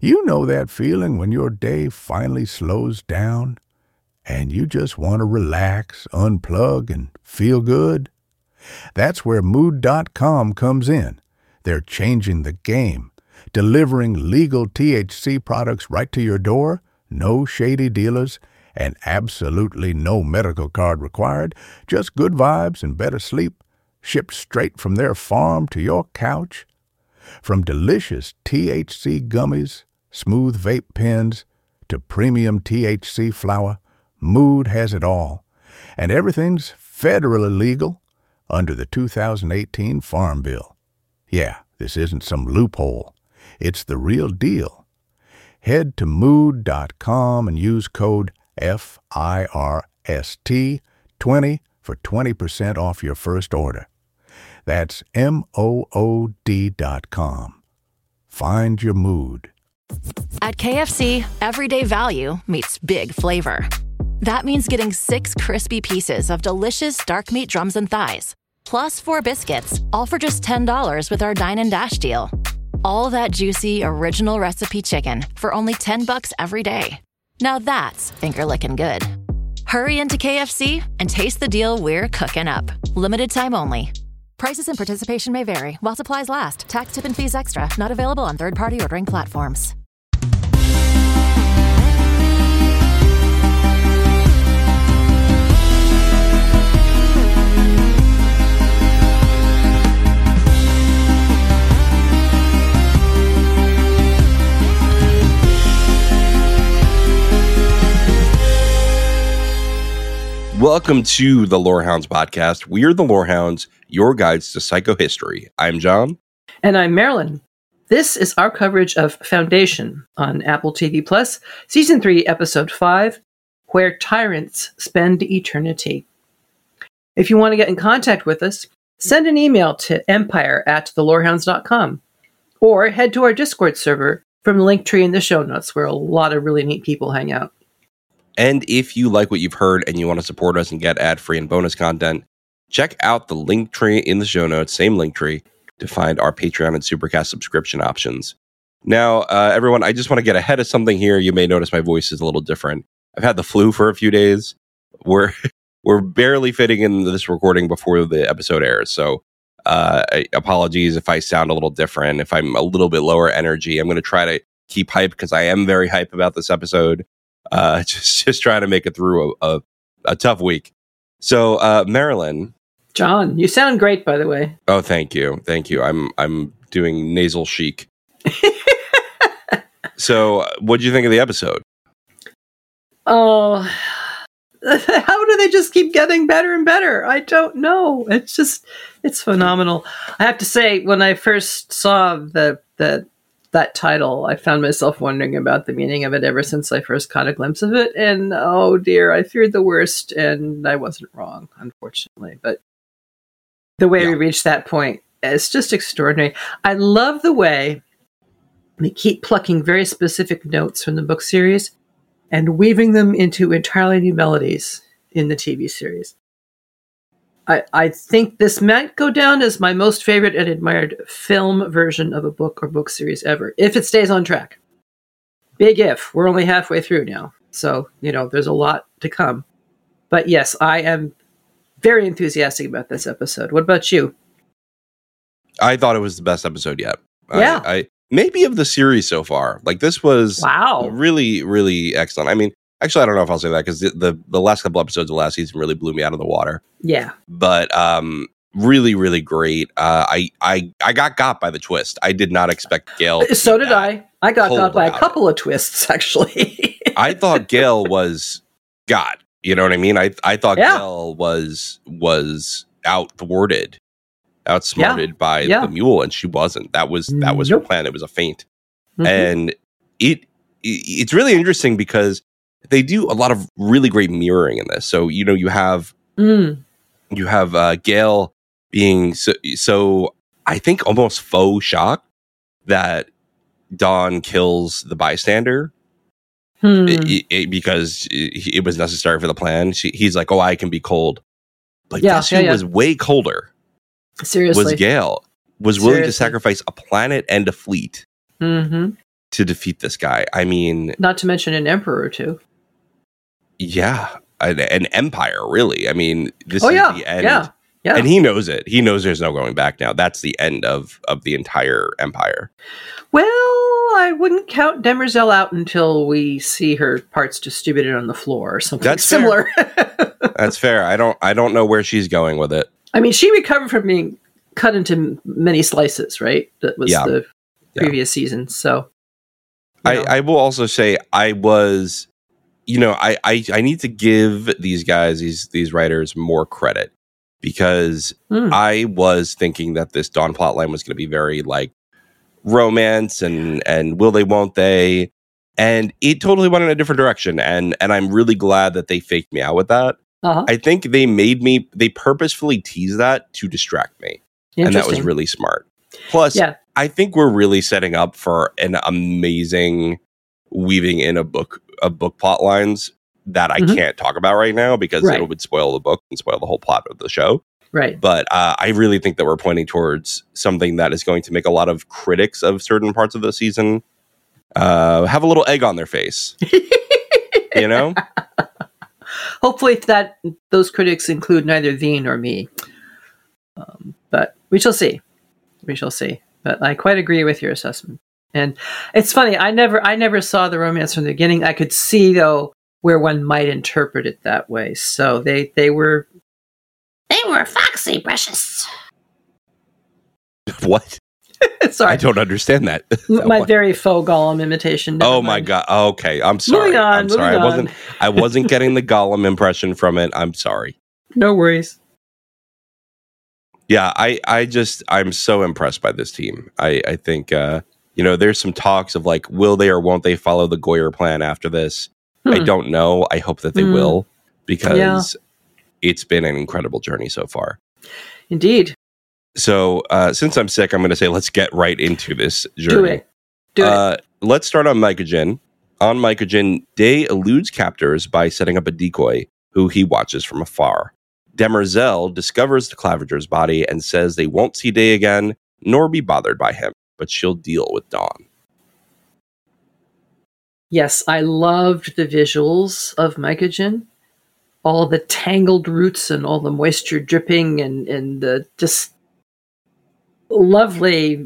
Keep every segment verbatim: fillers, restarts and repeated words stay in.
You know that feeling when your day finally slows down and you just want to relax, unplug, and feel good? That's where Mood dot com comes in. They're changing the game, delivering legal T H C products right to your door, no shady dealers, and absolutely no medical card required, just good vibes and better sleep, shipped straight from their farm to your couch. From delicious T H C gummies, smooth vape pens, to premium T H C flower, Mood has it all. And everything's federally legal under the two thousand eighteen Farm Bill. Yeah, this isn't some loophole. It's the real deal. Head to Mood dot com and use code F I R S T twenty for twenty percent off your first order. That's M O O D dot com. Find your mood. At K F C, everyday value meets big flavor. That means getting six crispy pieces of delicious dark meat drums and thighs, plus four biscuits, all for just ten dollars with our Dine and Dash deal. All that juicy, original recipe chicken for only ten bucks every day. Now that's finger-licking good. Hurry into K F C and taste the deal we're cooking up. Limited time only. Prices and participation may vary while supplies last. Tax, tip, and fees extra. Not available on third-party ordering platforms. Welcome to the Lorehounds podcast. We're the Lorehounds, your guides to psychohistory. I'm John. And I'm Marilyn. This is our coverage of Foundation on Apple T V Plus, Season three, Episode five, Where Tyrants Spend Eternity. If you want to get in contact with us, send an email to empire at the lorehounds dot com or head to our Discord server from the link tree in the show notes, where a lot of really neat people hang out. And if you like what you've heard and you want to support us and get ad-free and bonus content, check out the link tree in the show notes, same link tree, to find our Patreon and Supercast subscription options. Now, uh, everyone, I just want to get ahead of something here. You may notice my voice is a little different. I've had the flu for a few days. We're we're barely fitting in this recording before the episode airs, so uh, apologies if I sound a little different, if I'm a little bit lower energy. I'm going to try to keep hype because I am very hype about this episode. Uh, just, just trying to make it through a, a, a tough week. So, uh, Marilyn. John, you sound great, by the way. Oh, thank you. Thank you. I'm, I'm doing nasal chic. So, what did you think of the episode? Oh, how do they just keep getting better and better? I don't know. It's just, it's phenomenal. I have to say, when I first saw the, the, that title, I found myself wondering about the meaning of it ever since I first caught a glimpse of it. And oh dear, I feared the worst, and I wasn't wrong, unfortunately. But the way yeah. we reached that point, it's just extraordinary. I love the way they keep plucking very specific notes from the book series and weaving them into entirely new melodies in the T V series. I, I think this might go down as my most favorite and admired film version of a book or book series ever, if it stays on track. Big if. We're only halfway through now. So, you know, there's a lot to come. But yes, I am very enthusiastic about this episode. What about you? I thought it was the best episode yet. Yeah. I, I maybe of the series so far. Like, this was wow. really, really excellent. I mean, actually, I don't know if I'll say that because the, the, the last couple episodes of last season really blew me out of the water. Yeah. But um, really, really great. Uh, I, I I got got by the twist. I did not expect Gail. So did I. I got got by a couple it. of twists, actually. I thought Gail was God. You know what I mean? I I thought yeah. Gail was was outthwarted, outsmarted yeah. by yeah. the mule, and she wasn't. That was that was nope. her plan. It was a feint, mm-hmm. and it, it it's really interesting because they do a lot of really great mirroring in this. So, you know, you have mm. you have uh, Gail being so, so, I think, almost faux shocked that Dawn kills the bystander hmm. it, it, because it, it was necessary for the plan. She, he's like, oh, I can be cold. But yeah, guess yeah, who yeah. was way colder? Seriously. Was Gail. Was willing Seriously. to sacrifice a planet and a fleet mm-hmm. to defeat this guy. I mean, not to mention an emperor too. Yeah, an, an empire, really. I mean, this oh, is yeah, the end. Yeah, yeah. And he knows it. He knows there's no going back now. That's the end of, of the entire empire. Well, I wouldn't count Demerzel out until we see her parts distributed on the floor or something That's similar. That's fair. I don't I don't know where she's going with it. I mean, she recovered from being cut into many slices, right? That was yeah. the previous yeah. season. So I, I will also say I was, you know, I, I, I need to give these guys, these these writers more credit because mm. I was thinking that this Dawn plotline was going to be very like romance and and will they, won't they, and it totally went in a different direction. And and I'm really glad that they faked me out with that. Uh-huh. I think they made me, they purposefully teased that to distract me, and that was really smart. Plus, yeah. I think we're really setting up for an amazing weaving in a book of book plot lines that I mm-hmm. can't talk about right now because right. it would spoil the book and spoil the whole plot of the show. Right. But uh, I really think that we're pointing towards something that is going to make a lot of critics of certain parts of the season uh, have a little egg on their face. You know? Hopefully that those critics include neither thee nor me. Um, but we shall see. We shall see. But I quite agree with your assessment. And it's funny, I never I never saw the romance from the beginning. I could see, though, where one might interpret it that way. So they, they were... They were foxy, precious. What? Sorry. I don't understand that. My what? very faux Gollum imitation. Never oh, mind. my God. Okay, I'm sorry. Moving on, I'm sorry. moving I wasn't, I wasn't getting the Gollum impression from it. I'm sorry. No worries. Yeah, I, I just, I'm so impressed by this team. I, I think, uh, you know, there's some talks of like, will they or won't they follow the Goyer plan after this? Hmm. I don't know. I hope that they hmm. will, because yeah. it's been an incredible journey so far. Indeed. So uh, since I'm sick, I'm going to say, let's get right into this journey. Do it. Do uh, it. Let's start on Mycojin. On Mycojin, Day eludes captors by setting up a decoy who he watches from afar. Demerzel discovers the Clavager's body and says they won't see Day again, nor be bothered by him, but she'll deal with Dawn. Yes, I loved the visuals of Mycojin. All the tangled roots and all the moisture dripping and, and the just lovely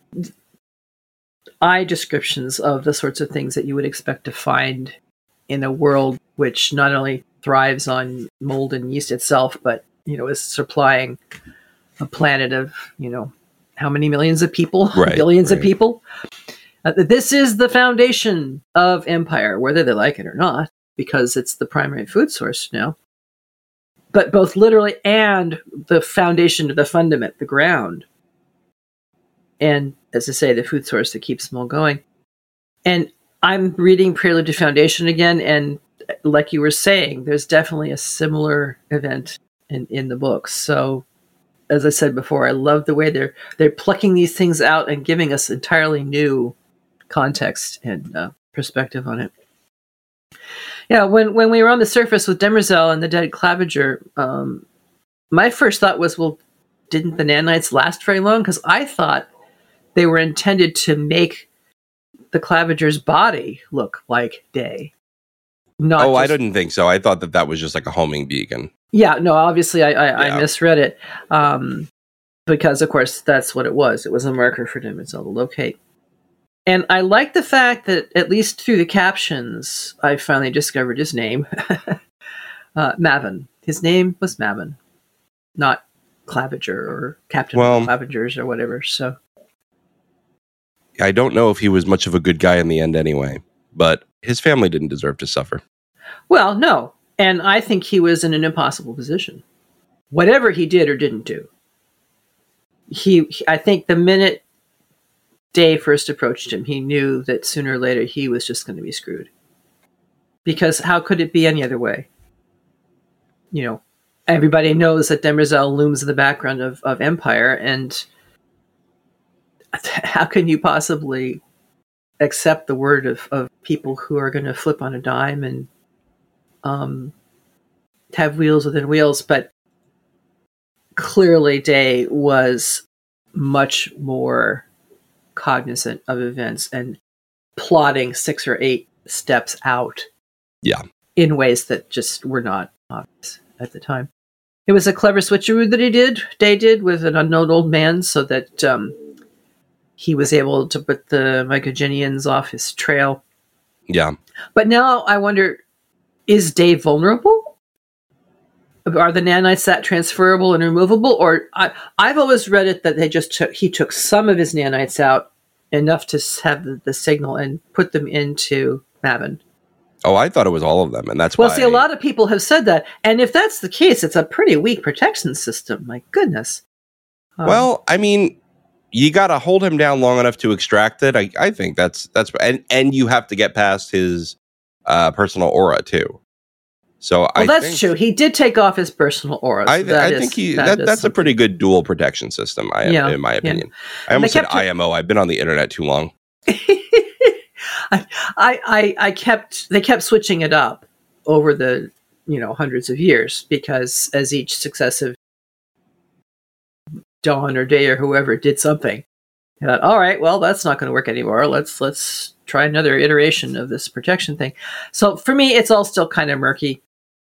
eye descriptions of the sorts of things that you would expect to find in a world which not only thrives on mold and yeast itself, but, you know, is supplying a planet of, you know, how many millions of people, right, billions right. of people. Uh, this is the foundation of empire, whether they like it or not, because it's the primary food source now. But both literally and the foundation of the fundament, the ground. And as I say, the food source that keeps them all going. And I'm reading Prelude to Foundation again, and like you were saying, there's definitely a similar event in, in the books. So, as I said before, I love the way they're they're plucking these things out and giving us entirely new context and uh, perspective on it. Yeah, when when we were on the surface with Demerzel and the dead Clavager, um, my first thought was, well, didn't the nanites last very long? Because I thought they were intended to make the Clavager's body look like Day. Not oh, just, I didn't think so. I thought that that was just like a homing beacon. Yeah, no, obviously I, I, yeah. I misread it. Um, because, of course, that's what it was. It was a marker for Demerzel to locate. And I like the fact that, at least through the captions, I finally discovered his name. uh, Mavin. His name was Mavin, not Clavager or Captain well, Clavagers or whatever. So I don't know if he was much of a good guy in the end anyway, but his family didn't deserve to suffer. Well, no. And I think he was in an impossible position. Whatever he did or didn't do. He, he I think the minute Day first approached him, he knew that sooner or later he was just going to be screwed. Because how could it be any other way? You know, everybody knows that Demerzel looms in the background of, of Empire, and how can you possibly accept the word of, of people who are going to flip on a dime and um, have wheels within wheels? But clearly Day was much more cognizant of events and plotting six or eight steps out. Yeah. In ways that just were not obvious at the time. It was a clever switcheroo that he did, Day did, with an unknown old man, so that um, he was able to put the Mycogenians off his trail. Yeah. But now I wonder, is Day vulnerable? Are the nanites that transferable and removable? Or I, I've always read it that they just took, he took some of his nanites out, enough to have the, the signal, and put them into Mavin. Oh, I thought it was all of them, and that's well, why... Well, see, a lot of people have said that, and if that's the case, it's a pretty weak protection system. My goodness. Um, well, I mean, you got to hold him down long enough to extract it. I, I think that's... that's and, and you have to get past his uh, personal aura, too. So well, I that's think, true. He did take off his personal aura. So I, that I is, think he that that, that's something. a pretty good dual protection system, I, yeah, in my opinion. Yeah. I almost said kept I M O. I've been on the internet too long. I, I, I kept, they kept switching it up over the, you know, hundreds of years, because as each successive Dawn or Day or whoever did something, I thought, all right, well, that's not going to work anymore. Let's, let's try another iteration of this protection thing. So for me, it's all still kind of murky.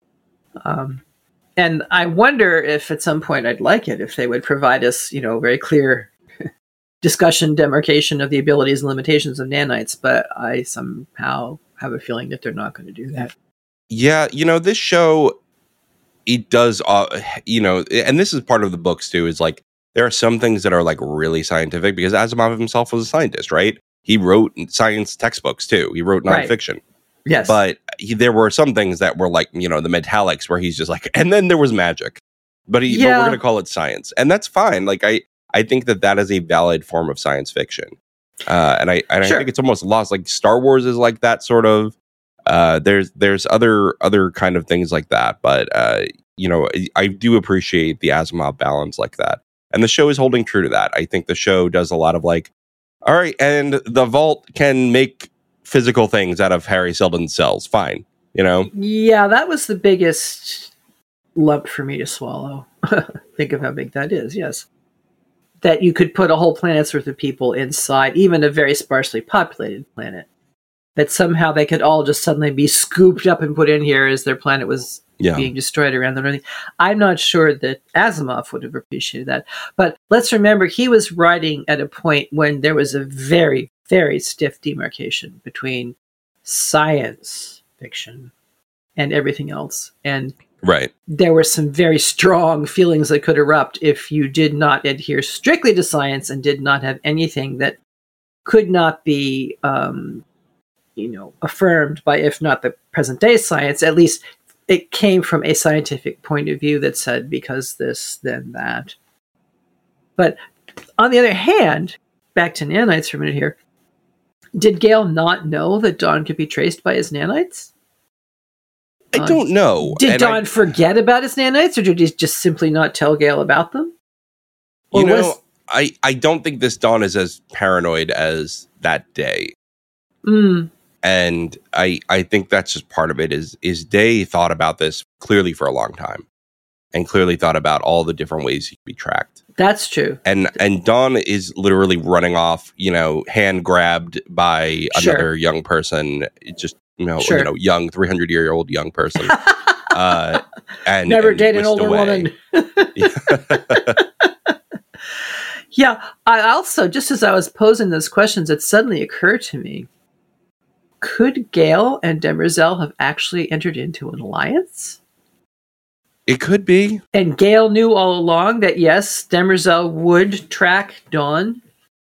Um, and I wonder if at some point I'd like it, if they would provide us, you know, very clear discussion, demarcation of the abilities and limitations of nanites, but I somehow have a feeling that they're not going to do that. Yeah, you know, this show, it does, uh, you know, and this is part of the books too, is like, there are some things that are like really scientific, because Asimov himself was a scientist, right? He wrote science textbooks too. He wrote nonfiction. Right. Yes. But he, there were some things that were like, you know, the metallics, where he's just like, and then there was magic, but, he, yeah. but we're going to call it science. And that's fine. Like, I, I think that that is a valid form of science fiction. Uh, and I, and sure. I think it's almost lost. Like Star Wars is like that sort of, uh, there's, there's other, other kind of things like that. But, uh, you know, I, I do appreciate the Asimov balance like that. And the show is holding true to that. I think the show does a lot of like, all right, and the Vault can make physical things out of Harry Seldon's cells. Fine. You know? Yeah, that was the biggest lump for me to swallow. Think of how big that is. Yes. That you could put a whole planet's worth of people inside, even a very sparsely populated planet. That somehow they could all just suddenly be scooped up and put in here as their planet was yeah. being destroyed around them. I'm not sure that Asimov would have appreciated that. But let's remember, he was writing at a point when there was a very, very stiff demarcation between science fiction and everything else. And right. there were some very strong feelings that could erupt if you did not adhere strictly to science and did not have anything that could not be, um, you know, affirmed by, if not the present day science, at least it came from a scientific point of view that said, because this, then that. But on the other hand, back to nanites for a minute here, did Gale not know that Dawn could be traced by his nanites? I don't know. Did and Dawn I, forget about his nanites, or did he just simply not tell Gale about them? Or you know, was... I, I don't think this Dawn is as paranoid as that Day. Mm. And I I think that's just part of it, is is Day thought about this clearly for a long time, and clearly thought about all the different ways he could be tracked. That's true. And and Dawn is literally running off, you know, hand grabbed by Sure. another young person, just you know, Sure. you know, young three hundred year old young person. uh, and Never and date an whisked older away. woman. Yeah, I also, just as I was posing those questions, it suddenly occurred to me, could Gale and Demerzel have actually entered into an alliance? It could be. And Gale knew all along that, yes, Demerzel would track Dawn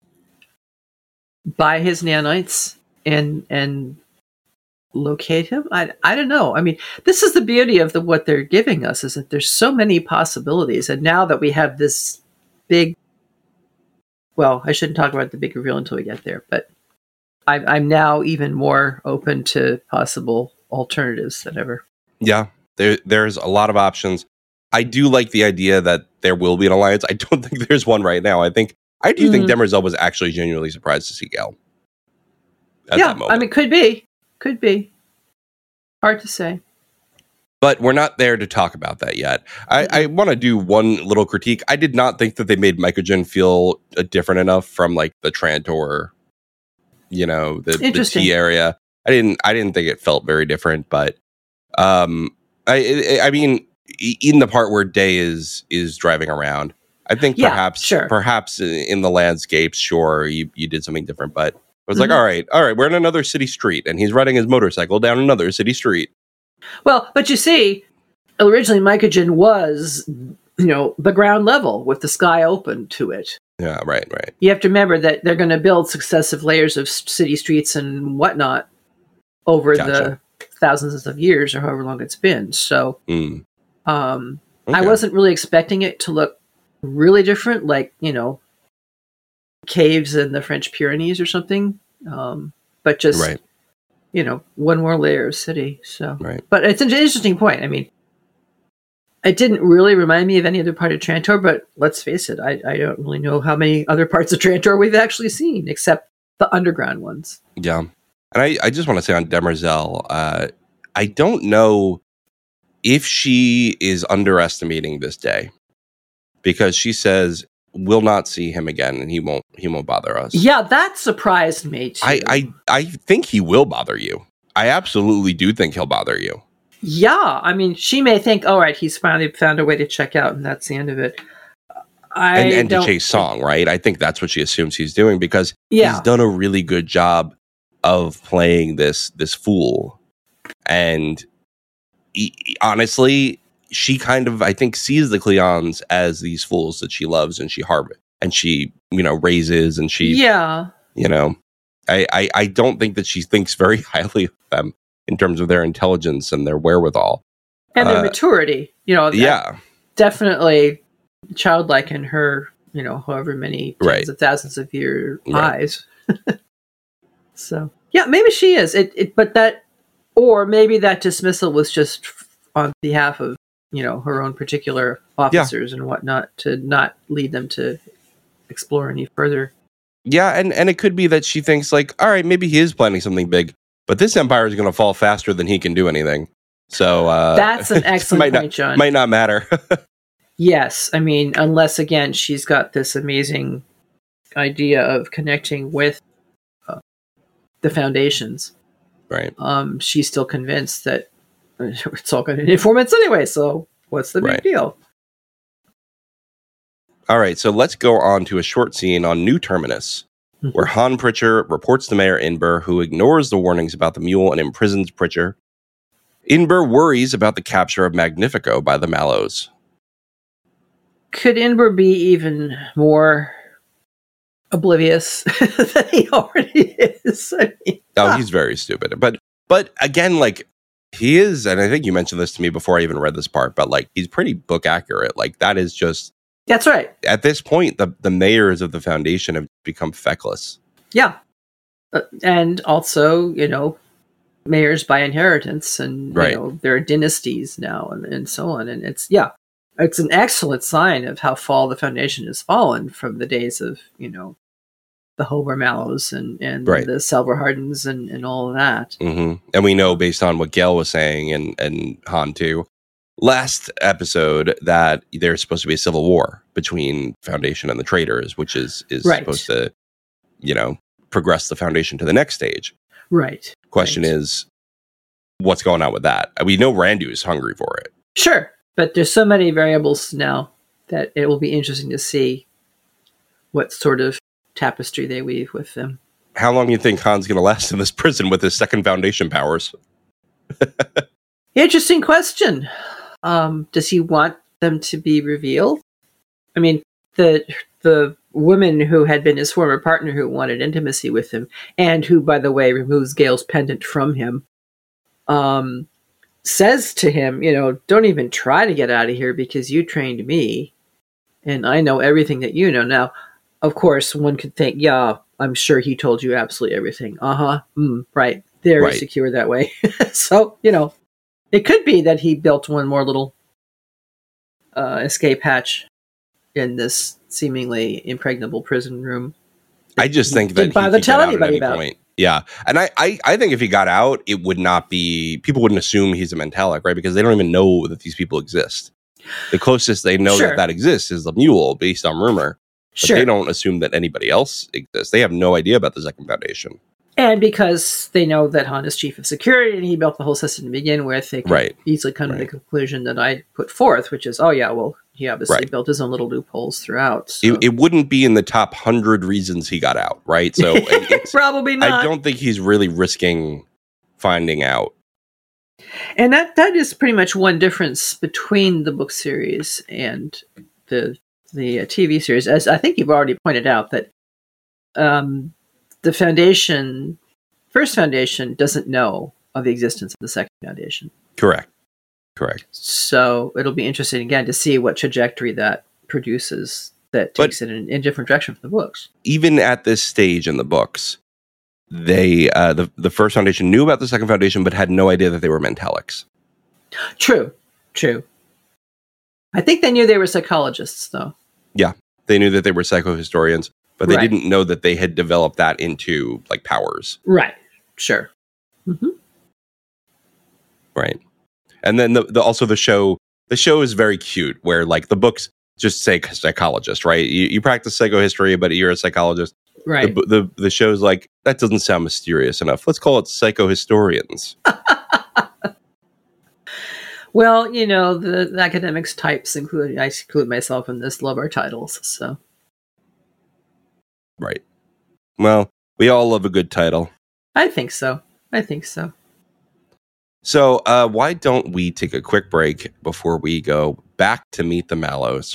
by his nanites and and locate him? I, I don't know. I mean, this is the beauty of the what they're giving us, is that there's so many possibilities. And now that we have this big, well, I shouldn't talk about the big reveal until we get there, but I'm, I'm now even more open to possible alternatives than ever. Yeah, there there's a lot of options. I do like the idea that there will be an alliance. I don't think there's one right now. I think I do mm. think Demerzel was actually genuinely surprised to see Gale. At yeah, that moment. I mean, could be, could be. Hard to say. But we're not there to talk about that yet. I, mm-hmm. I want to do one little critique. I did not think that they made Mycogen feel uh, different enough from like the Trantor you know, the, the T area. I didn't I didn't think it felt very different, but um, I I mean, in the part where Day is is driving around, I think yeah, perhaps sure. perhaps in the landscapes, sure, you, you did something different, but I was Mm-hmm. like, all right, all right, we're in another city street, and he's riding his motorcycle down another city street. Well, but you see, originally Mycogen was, you know, the ground level with the sky open to it. Yeah, right, right. You have to remember that they're going to build successive layers of city streets and whatnot over Gotcha. the thousands of years or however long it's been. So Mm. um, Okay. I wasn't really expecting it to look really different, like, you know, caves in the French Pyrenees or something. Um, but just, Right. you know, one more layer of city. So, Right. but it's an interesting point. I mean, it didn't really remind me of any other part of Trantor, but let's face it, I, I don't really know how many other parts of Trantor we've actually seen, except the underground ones. Yeah. And I, I just want to say on Demerzel, uh, I don't know if she is underestimating this Day, because she says we'll not see him again and he won't he won't bother us. Yeah, that surprised me too. I, I, I think he will bother you. I absolutely do think he'll bother you. Yeah, I mean, she may think, all right, he's finally found a way to check out, and that's the end of it. I And, and to don't- chase Song, right? I think that's what she assumes he's doing, because Yeah. he's done a really good job of playing this this fool. And he, honestly, she kind of, I think, sees the Cleons as these fools that she loves and she harbors and she, you know, raises and she, Yeah. you know, I, I, I don't think that she thinks very highly of them in terms of their intelligence and their wherewithal. And their Uh, maturity, you know, that- Yeah. definitely childlike in her, you know, however many tens Right. of thousands of year Right. eyes. So, yeah, maybe she is. It, it, but that, or maybe that dismissal was just f- on behalf of, you know, her own particular officers and whatnot, to not lead them to explore any further. Yeah, and, and it could be that she thinks, like, all right, maybe he is planning something big, but this empire is going to fall faster than he can do anything. So uh, That's an it excellent might point, not, John. Might not matter. Yes, I mean, unless again she's got this amazing idea of connecting with uh, the foundations. Right. Um, she's still convinced that it's all going to informants anyway. So what's the big Right. deal? All right, so let's go on to a short scene on New Terminus, Mhm. where Han Pritchard reports to Mayor Inber, who ignores the warnings about the mule and imprisons Pritchard. Inber worries about the capture of Magnifico by the Mallows. Could Inber be even more oblivious than he already is? I mean, Oh, ah, he's very stupid. But but again, like, he is, and I think you mentioned this to me before I even read this part, but like, he's pretty book accurate. Like, that is just, that's right. at this point, the, the mayors of the Foundation have become feckless. Yeah. Uh, and also, you know, mayors by inheritance, and Right. you know, there are dynasties now, and, and so on. And it's, yeah, it's an excellent sign of how fall the Foundation has fallen from the days of, you know, the Hober Mallows and, and Right. the Selvar Hardens and, and all of that. hmm And we know, based on what Gail was saying and, and Han too, last episode, that there's supposed to be a civil war between Foundation and the traitors, which is is Right. supposed to, you know, progress the Foundation to the next stage. Right. Question Right. is, what's going on with that? We know Randu is hungry for it. Sure. But there's so many variables now that it will be interesting to see what sort of tapestry they weave with them. How long do you think Han's going to last in this prison with his second Foundation powers? Interesting question. Um, does he want them to be revealed? I mean, the the woman who had been his former partner, who wanted intimacy with him, and who, by the way, removes Gale's pendant from him, um, says to him, you know, don't even try to get out of here because you trained me, and I know everything that you know. Now, of course, one could think, yeah, I'm sure he told you absolutely everything. Uh-huh. Mm, right. Very Right. secure that way. So, you know, it could be that he built one more little uh, escape hatch in this seemingly impregnable prison room. I just think Didn't that he bother could tell get out at anybody any about it. point. Yeah, and I, I, I think if he got out, it would not be, people wouldn't assume he's a Mentalic, right? Because they don't even know that these people exist. The closest they know Sure. that that exists is the mule, based on rumor. But Sure. they don't assume that anybody else exists. They have no idea about the Second Foundation. And because they know that Han is chief of security and he built the whole system to begin with, they can Right. easily come Right. to the conclusion that I put forth, which is, oh yeah, well, he obviously Right. built his own little loopholes throughout. So. It, it wouldn't be in the top hundred reasons he got out, right? So it's, Probably not. I don't think he's really risking finding out. And that that is pretty much one difference between the book series and the the uh, T V series. As I think you've already pointed out, that um, the Foundation, first Foundation, doesn't know of the existence of the second Foundation. Correct. Correct. So it'll be interesting again to see what trajectory that produces that But- takes it in, in a different direction for the books. Even at this stage in the books, they uh, the the first Foundation knew about the second Foundation, but had no idea that they were Mentalics. True, true. I think they knew they were psychologists, though. They knew that they were psychohistorians, but they Right. didn't know that they had developed that into like powers, Right. Sure. hmm right? And then the, the also the show the show is very cute, where like the books just say psychologist, right? You, you practice psychohistory, but you're a psychologist. Right. The, the the show's like, that doesn't sound mysterious enough. Let's call it psychohistorians. Well, you know, the, the academics types, including I include myself in this, love our titles. So Right. Well, we all love a good title. I think so. I think so. So uh, why don't we take a quick break before we go back to Meet the Mallows?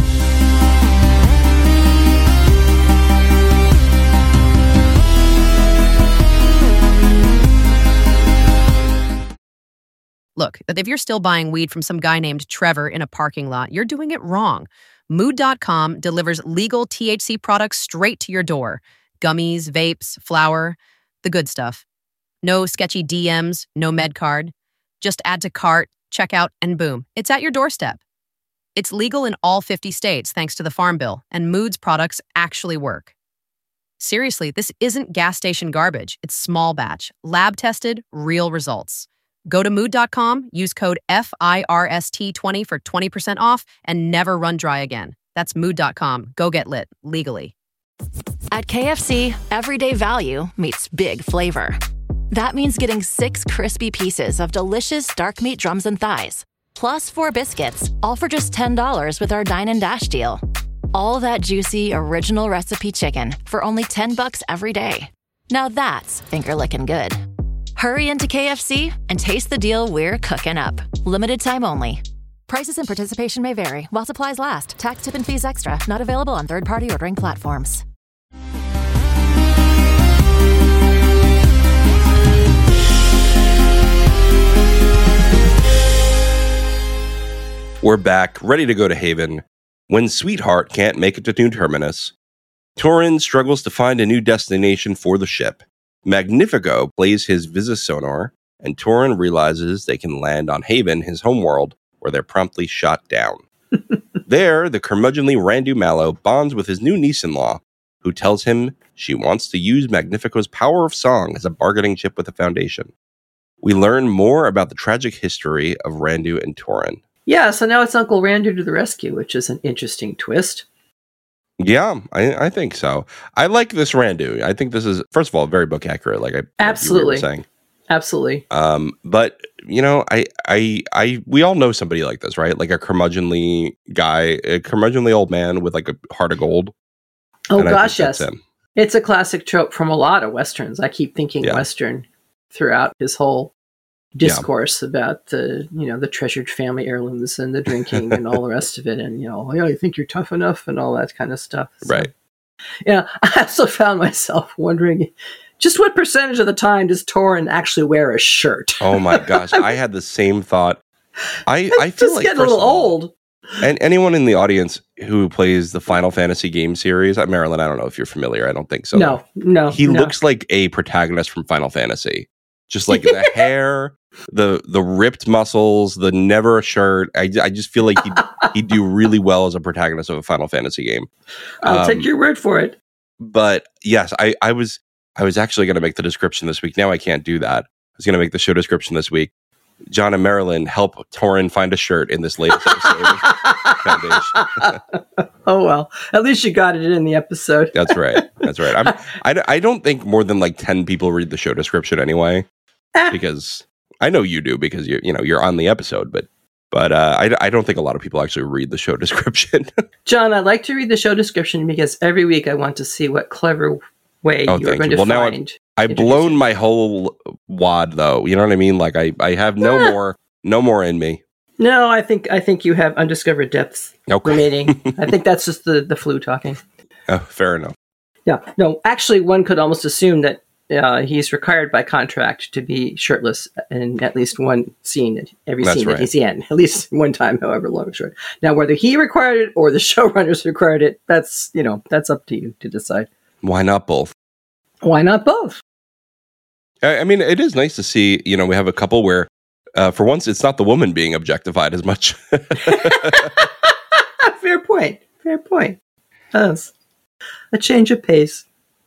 Look, if you're still buying weed from some guy named Trevor in a parking lot, you're doing it wrong. Mood dot com delivers legal T H C products straight to your door. Gummies, vapes, flour, the good stuff. No sketchy D Ms, no med card. Just add to cart, checkout, and boom, it's at your doorstep. It's legal in all fifty states thanks to the Farm Bill, and Mood's products actually work. Seriously, this isn't gas station garbage. It's small batch, lab tested, real results. Go to mood dot com, use code F I R S T twenty for twenty percent off, and never run dry again. That's mood dot com. Go get lit, legally. At K F C, everyday value meets big flavor. That means getting six crispy pieces of delicious dark meat drums and thighs, plus four biscuits, all for just ten dollars with our Dine and Dash deal. All that juicy, original recipe chicken for only ten bucks every day. Now that's finger-licking good. Hurry into K F C and taste the deal we're cooking up. Limited time only. Prices and participation may vary while supplies last. Tax, tip, and fees extra. Not available on third-party ordering platforms. We're back, ready to go to Haven. When Sweetheart can't make it to New Terminus, Torin struggles to find a new destination for the ship. Magnifico plays his Visisonar, and Torin realizes they can land on Haven, his homeworld, where they're promptly shot down. There, the curmudgeonly Randu Mallow bonds with his new niece-in-law, who tells him she wants to use Magnifico's power of song as a bargaining chip with the Foundation. We learn more about the tragic history of Randu and Torin. Yeah, so now it's Uncle Randu to the rescue, which is an interesting twist. Yeah, I, I think so. I like this Randu. I think this is, first of all, very book accurate, like I Absolutely. you were saying. Absolutely. Um, but you know, I, I, I, we all know somebody like this, right? Like a curmudgeonly guy, a curmudgeonly old man with like a heart of gold. Oh And I gosh, think that's yes. him. It's a classic trope from a lot of Westerns. I keep thinking Yeah. Western throughout his whole discourse about the, you know, the treasured family heirlooms and the drinking and all the rest of it. And, you know, yeah, you think you're tough enough and all that kind of stuff. So, Right. yeah. I also found myself wondering just what percentage of the time does Torin actually wear a shirt? Oh my gosh, I had the same thought. I, I It's feel just like getting a first little of all, old. And anyone in the audience who plays the Final Fantasy game series, uh, Marilyn, I don't know if you're familiar. I don't think so. no, no. He no. looks like a protagonist from Final Fantasy. Just like the hair, the the ripped muscles, the never a shirt. I, I just feel like he'd, he'd do really well as a protagonist of a Final Fantasy game. I'll Um, take your word for it. But yes, I, I was I was actually going to make the description this week. Now I can't do that. I was going to make the show description this week. John and Marilyn help Torrin find a shirt in this latest episode of Foundation. Oh, well, at least you got it in the episode. That's right. That's right. I'm, I, I don't think more than like ten people read the show description anyway, because I know you do because you you know you're on the episode, but but uh, I, I don't think a lot of people actually read the show description. John, I like to read the show description because every week I want to see what clever way Oh, you're thank going you. to Well, now find. I've Introduce blown it. my whole wad though. You know what I mean? Like I, I have no Yeah. more no more in me. No, I think I think you have undiscovered depths Okay. remaining. I think that's just the, the flu talking. Oh, fair enough. Yeah, no, actually, one could almost assume that uh, he's required by contract to be shirtless in at least one scene, every That's scene right. that he's in, at least one time, however long or short. Now, whether he required it or the showrunners required it, that's you know that's up to you to decide. Why not both? Why not both? I, I mean, it is nice to see. You know, we have a couple where, uh, for once, it's not the woman being objectified as much. Fair point. Fair point. Yes. A change of pace.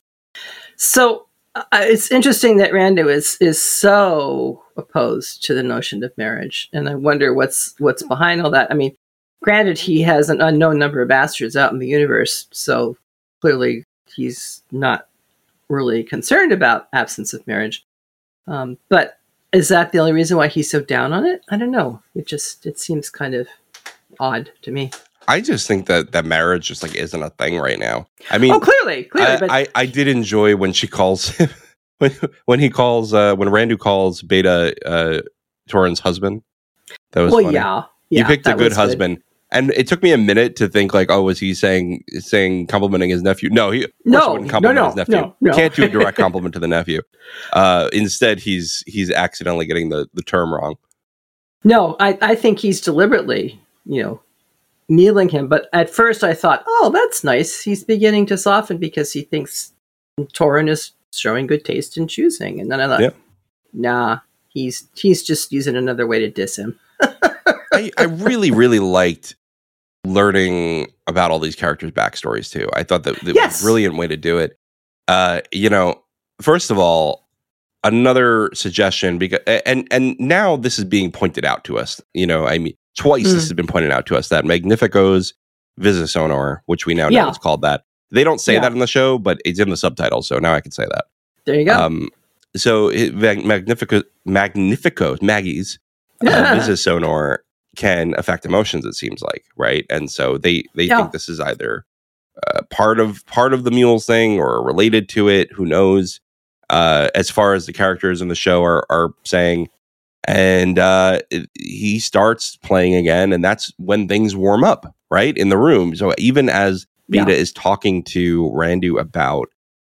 So uh, it's interesting that Randu is is so opposed to the notion of marriage, and I wonder what's what's behind all that. I mean, granted, he has an unknown number of bastards out in the universe, so clearly he's not really concerned about absence of marriage. Um, but is that the only reason why he's so down on it? I don't know. It just it seems kind of odd to me. I just think that that marriage just like isn't a thing right now. I mean, Oh, clearly, clearly, I, but I, I did enjoy when she calls him when when he calls uh, when Randu calls Beta uh, Torrin's husband. That was well, funny. yeah, yeah, he picked a that good was husband, and it took me a minute to think like, oh, was he saying saying complimenting his nephew? No, he of course No, he wouldn't compliment no, no, his nephew. no, no. Can't do a direct compliment to the nephew. Uh, instead, he's he's accidentally getting the the term wrong. No, I, I think he's deliberately, you know, kneeling him. But at first I thought, oh, that's nice. He's beginning to soften because he thinks Torrin is showing good taste in choosing. And then I thought, Yep. nah, he's he's just using another way to diss him. I, I really, really liked learning about all these characters' backstories too. I thought that, that Yes. was a brilliant way to do it. Uh, you know, first of all, another suggestion because and and now this is being pointed out to us. You know, I mean, twice Mm. this has been pointed out to us that Magnifico's Visisonor, which we now know Yeah. is called that. They don't say Yeah. that in the show, but it's in the subtitles, so now I can say that. There you go. Um, so it, Mag- Magnifico, Magnifico, Maggie's uh, Visisonor can affect emotions. It seems like, right? And so they they Yeah. think this is either uh, part of part of the mules thing or related to it. Who knows? Uh, as far as the characters in the show are are saying, and uh, it, he starts playing again, and that's when things warm up, right, in the room. So even as Beta Yeah. is talking to Randu about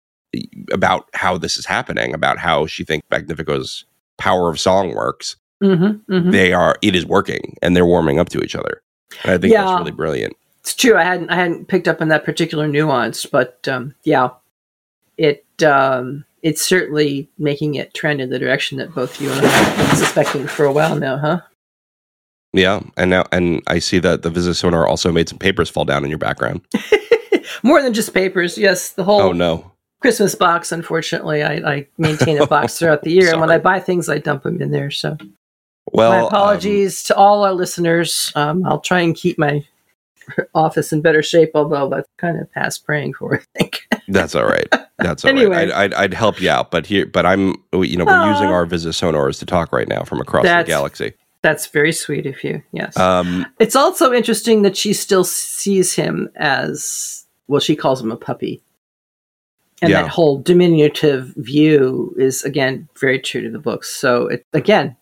about how this is happening, about how she thinks Magnifico's power of song works, mm-hmm, mm-hmm. they are it is working, and they're warming up to each other. And I think Yeah. that's really brilliant. It's true. I hadn't I hadn't picked up on that particular nuance, but um, yeah, it um, it's certainly making it trend in the direction that both you and I have been suspecting for a while now, huh? Yeah, and now and I see that the Visisonor also made some papers fall down in your background. More than just papers, yes. The whole Oh no! Christmas box. Unfortunately, I, I maintain a box throughout the year, and when Sorry. I buy things, I dump them in there. So Well, my um, apologies to all our listeners. Um, I'll try and keep my office in better shape, although that's kind of past praying for, I think. that's all right. That's all Anyway. right. I'd, I'd, I'd help you out, but here, but I'm you know we're Aw. using our Visisonors to talk right now from across That's- the galaxy. That's very sweet of you. Yes. Um, It's also interesting that she still sees him as, well, she calls him a puppy. And Yeah. that whole diminutive view is, again, very true to the books. So, it, again,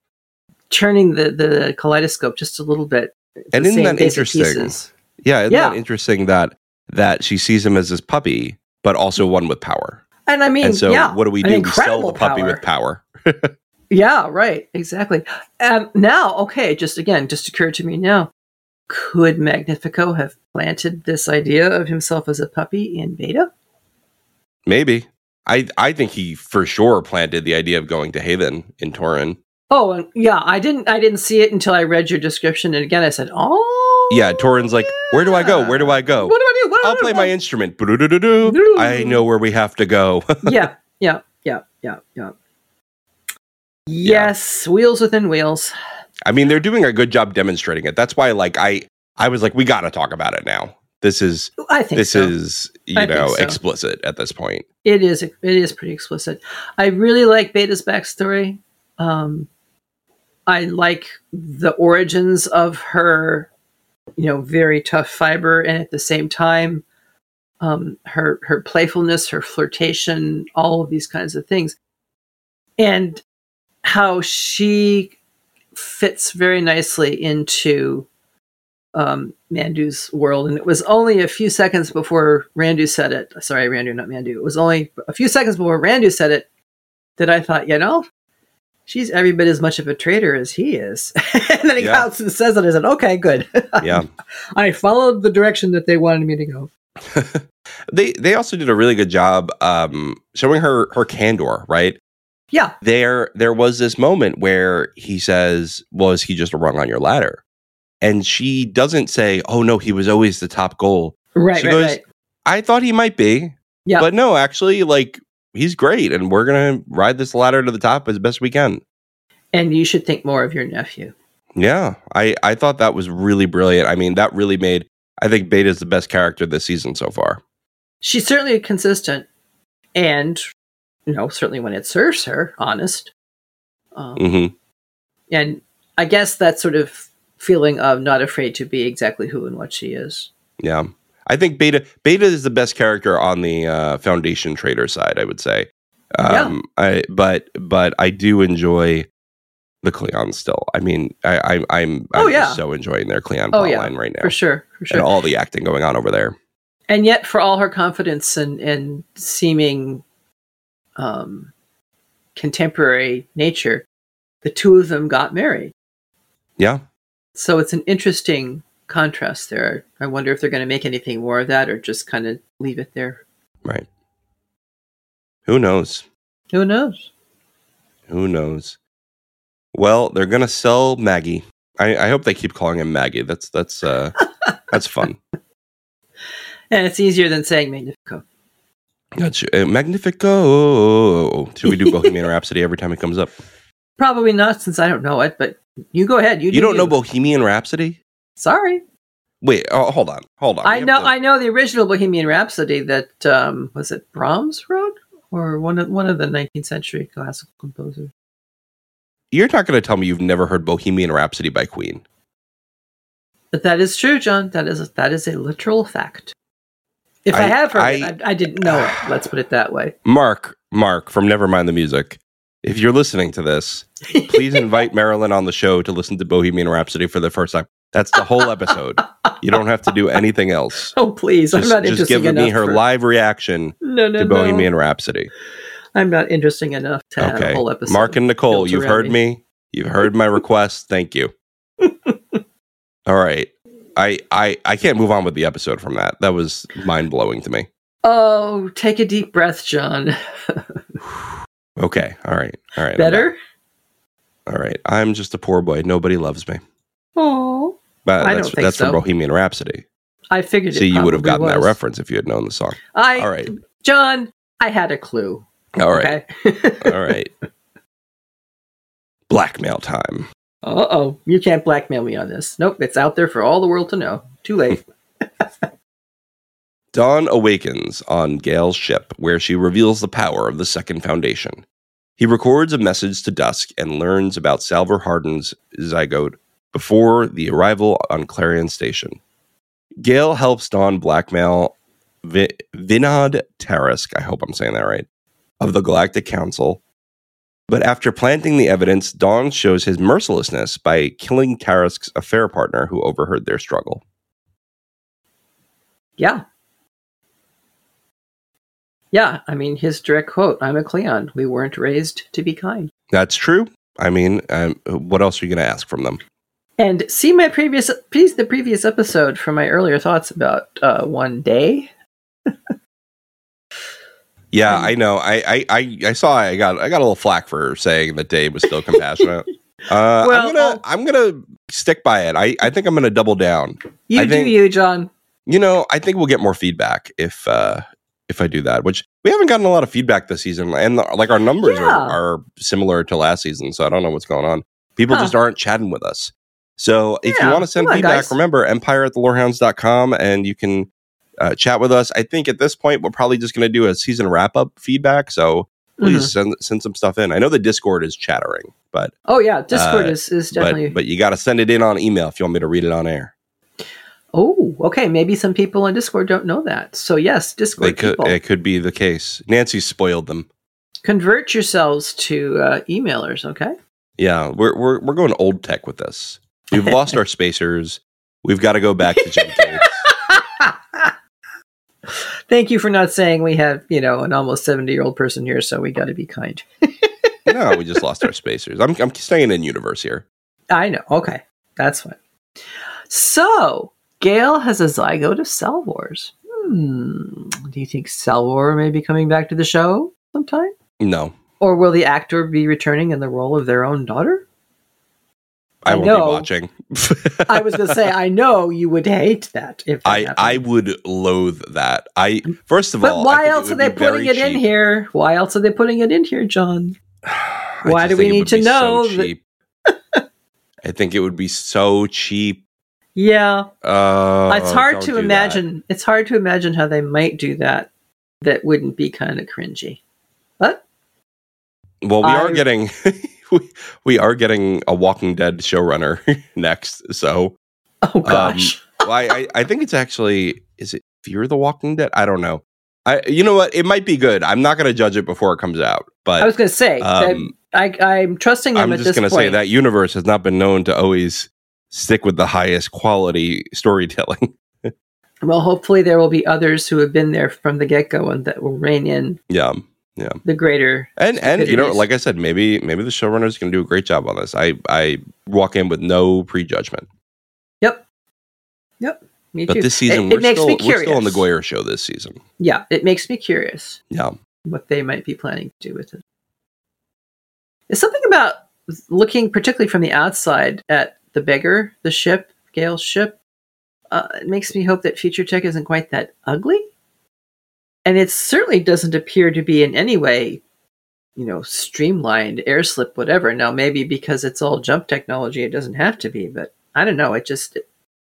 turning the, the kaleidoscope just a little bit. And the isn't same that basic interesting? pieces. yeah, isn't Yeah. that interesting that that she sees him as this puppy, but also one with power. And I mean, And so, yeah, what do we an do? We sell incredible the puppy power. with power. Yeah, right. Exactly. Um, now, okay, just again, just occurred to me now. Could Magnifico have planted this idea of himself as a puppy in Beta? Maybe. I I think he for sure planted the idea of going to Haven in Torrin. Oh, and yeah, I didn't. I didn't see it until I read your description, and again, I said, "Oh, Yeah, Torrin's like, where do I go? Where do I go? What do I do? What do I I'll do? play my instrument. Boo-doo-doo-doo-doo. I know where we have to go. yeah, yeah, yeah, yeah, yeah. Yes, yeah. Wheels within wheels. I mean, they're doing a good job demonstrating it. That's why, like, I, I was like, we got to talk about it now. This is, I think this so. is, you I know, so. explicit at this point. It is. It is pretty explicit. I really like Beta's backstory. Um, I like the origins of her, you know, very tough fiber, and at the same time, um, her her playfulness, her flirtation, all of these kinds of things, and how she fits very nicely into um, Mandu's world. And it was only a few seconds before Randu said it. Sorry, Randu, not Mandu. It was only a few seconds before Randu said it that I thought, you know, she's every bit as much of a traitor as he is. And then he yeah. comes and says it. I said, okay, good. Yeah. I followed the direction that they wanted me to go. they they also did a really good job um, showing her her candor, right? Yeah. There there was this moment where he says, well, is he just a rung on your ladder? And she doesn't say, oh, no, he was always the top goal. Right, she right, goes, right. I thought he might be. Yeah. But no, actually, like, he's great. And we're going to ride this ladder to the top as best we can. And you should think more of your nephew. Yeah. I, I thought that was really brilliant. I mean, that really made, I think Beta's the best character this season so far. She's certainly consistent. And, you know, certainly when it serves her, honest. Um, mm-hmm. And I guess that sort of feeling of not afraid to be exactly who and what she is. Yeah. I think Beta Beta is the best character on the uh, Foundation Trader side, I would say. Um, yeah. I but but I do enjoy the Cleon still. I mean, I, I I'm I'm oh, yeah. so enjoying their Cleon oh, plotline yeah. right now. For sure. For sure. And all the acting going on over there. And yet, for all her confidence and, and seeming um, contemporary nature, the two of them got married. Yeah. So it's an interesting contrast there. I wonder if they're going to make anything more of that or just kind of leave it there. Right. Who knows? Who knows? Who knows? Well, they're going to sell Maggie. I, I hope they keep calling him Maggie. That's that's uh, that's fun. And it's easier than saying Magnifico. That's, uh, Magnifico. Should we do Bohemian Rhapsody every time it comes up? Probably not, since I don't know it, but you go ahead. You, do you don't you. know Bohemian Rhapsody? Sorry. Wait, oh, hold on. Hold on. I know to... I know the original Bohemian Rhapsody that, um, was it Brahms wrote? Or one of, one of the nineteenth century classical composers? You're not going to tell me you've never heard Bohemian Rhapsody by Queen. But that is true, John. That is a, that is a literal fact. If I, I have heard I, it, I, I didn't know it. Let's put it that way. Mark, Mark from Nevermind the Music, if you're listening to this, please invite Marilyn on the show to listen to Bohemian Rhapsody for the first time. That's the whole episode. You don't have to do anything else. Oh, please. Just, I'm not interested enough. Just give me her for... live reaction no, no, to Bohemian no. Rhapsody. I'm not interesting enough to okay. have a whole episode. Mark and Nicole, you've heard me. me. You've heard my request. Thank you. All right. I, I, I can't move on with the episode from that. That was mind-blowing to me. Oh, take a deep breath, John. Okay. All right. All right. Better? All right. I'm just a poor boy. Nobody loves me. Oh. But I that's, don't think that's so. from Bohemian Rhapsody. I figured it See, you would have gotten was. that reference if you had known the song. I, All right. John, I had a clue. All right. Okay? All right. Blackmail time. Uh-oh. You can't blackmail me on this. Nope. It's out there for all the world to know. Too late. Dawn awakens on Gale's ship, where she reveals the power of the Second Foundation. He records a message to Dusk and learns about Salvor Hardin's zygote before the arrival on Clarion Station. Gale helps Dawn blackmail v- Vinod Tarisk, I hope I'm saying that right, of the Galactic Council. But after planting the evidence, Dawn shows his mercilessness by killing Tarisk's affair partner who overheard their struggle. Yeah. Yeah, I mean, his direct quote, I'm a Cleon. We weren't raised to be kind. That's true. I mean, um, what else are you going to ask from them? And see my previous, please, the previous episode for my earlier thoughts about uh, one day. Yeah, um, I know. I, I, I, I saw. I got. I got a little flack for saying that Dave was still compassionate. uh, well, I'm gonna. I'm gonna stick by it. I, I think I'm gonna double down. You I do, think, you, John. You know, I think we'll get more feedback if uh, if I do that, which we haven't gotten a lot of feedback this season. And like our numbers Yeah. are, are similar to last season. So I don't know what's going on. People Huh. just aren't chatting with us. So if Yeah, you want to send come on, feedback, guys. remember empire at the lorehounds dot com and you can uh, chat with us. I think at this point, we're probably just going to do a season wrap up feedback. So please Mhm. send send some stuff in. I know the Discord is chattering, but Oh yeah, Discord Uh, is, is definitely. but, but you got to send it in on email if you want me to read it on air. Oh, okay. Maybe some people on Discord don't know that. So yes, They Discord could, people, it could be the case. Nancy spoiled them. convert yourselves to uh, emailers. Okay. Yeah, we're we're we're going old tech with this. We've lost our spacers. We've got to go back to Jim Gates. Thank you for not saying we have, you know, an almost seventy year old person here, so we got to be kind. No, we just lost our spacers. I'm I'm staying in universe here. I know. Okay. That's fine. So, Gale has a zygote of Salvors. Hmm. Do you think Salvor may be coming back to the show sometime? No, Or will the actor be returning in the role of their own daughter? I, I won't know. be watching. I was going to say, I know you would hate that if that I happened. I would loathe that. I first of But all, I why think it else are would they be putting very it in cheap. here? Why else are they putting it in here, John? I Why just do we think it need would to be so know that- cheap. I think it would be so cheap. Yeah. Uh, it's hard don't to do that. imagine. It's hard to imagine how they might do that. That wouldn't be kind of cringy. But Well, we are I- getting we, we are getting a Walking Dead showrunner next. So, oh gosh, well, I, I I think it's actually is it Fear the Walking Dead? I don't know. I you know what? It might be good. I'm not going to judge it before it comes out. But I was going to say um, that I, I'm trusting them I'm at just this going to point. say that universe has not been known to always stick with the highest quality storytelling. Well, hopefully there will be others who have been there from the get go and that will rein in yeah. the greater. And and you know, stupidities. like I said, maybe maybe the showrunners can do a great job on this. I I walk in with no prejudgment. Yep. Yep. Me But too. this season, it, we're it makes still me we're curious. still on the Goyer show this season. Yeah, it makes me curious Yeah. what they might be planning to do with it. There's something about looking, particularly from the outside, at the beggar, the ship, Gale's ship. Uh, it makes me hope that Future Tech isn't quite that ugly. And it certainly doesn't appear to be in any way, you know, streamlined, air slip, whatever. Now, maybe because it's all jump technology, it doesn't have to be, but I don't know. It just, it,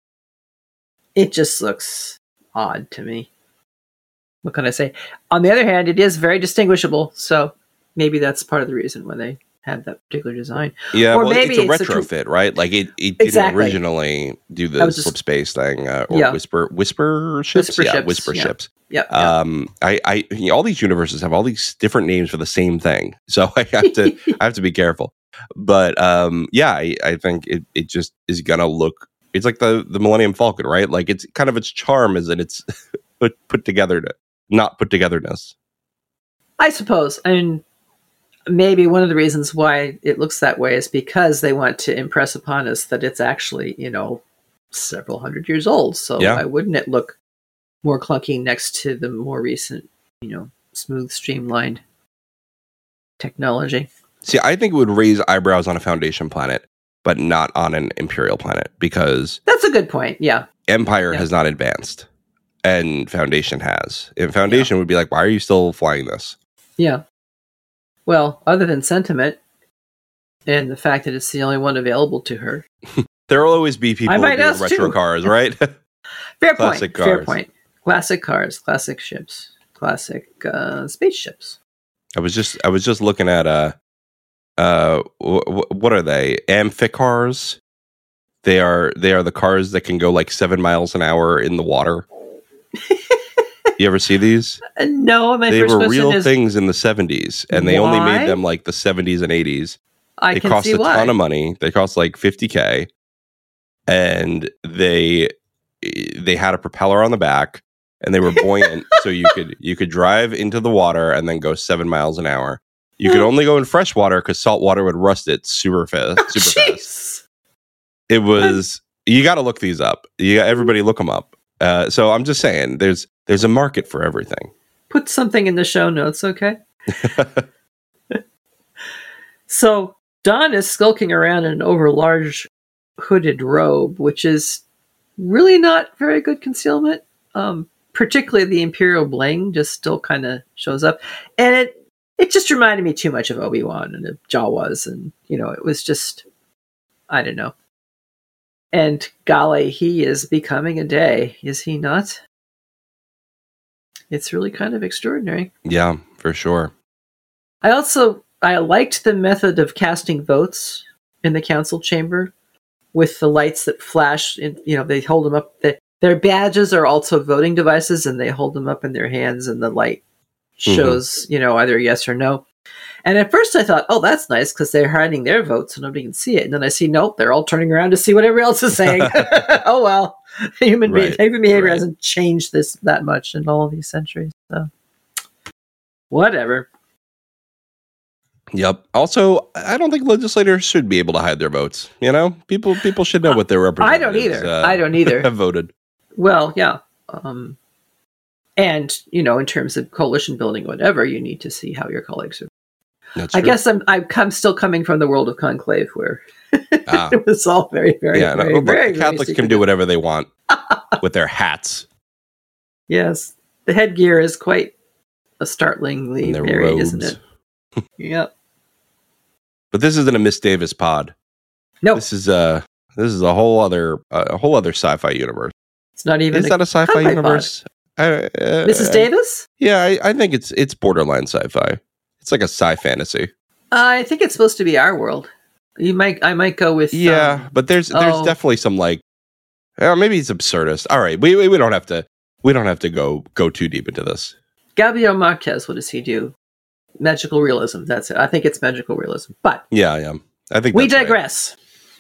it just looks odd to me. What can I say? On the other hand, it is very distinguishable, so maybe that's part of the reason why they have that particular design. Yeah, Or well, maybe it's a it's a tr- retrofit, right? Like it, it Exactly. didn't originally do I the was just- slip space thing uh, or Yeah. whisper whisper ships. Whisper yeah, ships, whisper yeah. ships. Yep. yep. Um, I, I, you know, all these universes have all these different names for the same thing, so I have to, I have to be careful. But um, yeah, I, I think it, it just is gonna look. It's like the the Millennium Falcon, right? Like it's kind of its charm is that it's put put together, to, not put togetherness. I suppose. And maybe one of the reasons why it looks that way is because they want to impress upon us that it's actually, you know, several hundred years old. So Yeah. why wouldn't it look more clunky next to the more recent, you know, smooth, streamlined technology? See, I think it would raise eyebrows on a Foundation planet, but not on an Imperial planet because That's a good point. Yeah. Empire Yeah. has not advanced, and Foundation has. And Foundation would be like, "Why are you still flying this?" Yeah. Well, other than sentiment and the fact that it's the only one available to her. There will always be people I who might do ask retro too. cars, right? Fair Classic point. Fair cars. point. Classic cars, classic ships, classic uh, spaceships. I was just I was just looking at uh uh w- w- what are they? Amphicars. They are they are the cars that can go like seven miles an hour in the water. You ever see these? Uh, no, my They first were question real is, things in the seventies, and they only Why? made them like the seventies and eighties. I They can cost see a why. ton of money. They cost like fifty K, and they they had a propeller on the back, and they were buoyant, so you could you could drive into the water and then go seven miles an hour. You could only go in fresh water because salt water would rust it super fast. Super fast. Jeez. It was. You got to look these up. You everybody look them up. Uh, so I'm just saying, there's there's a market for everything. Put something in the show notes, okay? So Don is skulking around in an overlarge hooded robe, which is really not very good concealment. Um, particularly the Imperial bling just still kind of shows up. And it it just reminded me too much of Obi-Wan and of Jawas. And, you know, it was just, I don't know. And golly, he is becoming a day, is he not? It's really kind of extraordinary. Yeah, for sure. I also, I liked the method of casting votes in the council chamber with the lights that flash. In, you know, they hold them up. The, their badges are also voting devices, and they hold them up in their hands, and the light shows, mm-hmm. you know, either yes or no. And at first I thought, oh, that's nice because they're hiding their votes so nobody can see it. And then I see, nope, they're all turning around to see what everybody else is saying. Oh, well, human, right. be- human behavior right. hasn't changed this that much in all of these centuries. So, whatever. Yep. Also, I don't think legislators should be able to hide their votes. You know, people people should know what their representatives I don't either. Uh, I don't either. have voted. Well, yeah. Um, and, you know, in terms of coalition building, whatever, you need to see how your colleagues are. That's I true. guess I'm, I'm I'm still coming from the world of conclave where ah. it was all very, very, yeah, very, no, very, the Catholics very can do whatever they want with their hats. Yes. The headgear is quite a startlingly varied, robes. Isn't it? Yep. But this isn't a Miss Davis pod. No. This is a this is a whole other uh, a whole other sci-fi universe. It's not even. Is that a sci-fi universe? I, uh, Missus Davis? Yeah, I, I think it's it's borderline sci-fi. It's like a sci fantasy. Uh, I think it's supposed to be our world. You might, I might go with. Yeah, um, but there's there's oh. definitely some like, uh, maybe it's absurdist. All right, we, we we don't have to we don't have to go go too deep into this. Gabriel Marquez, what does he do? Magical realism. That's it. I think it's magical realism. But yeah, yeah, I think we that's digress.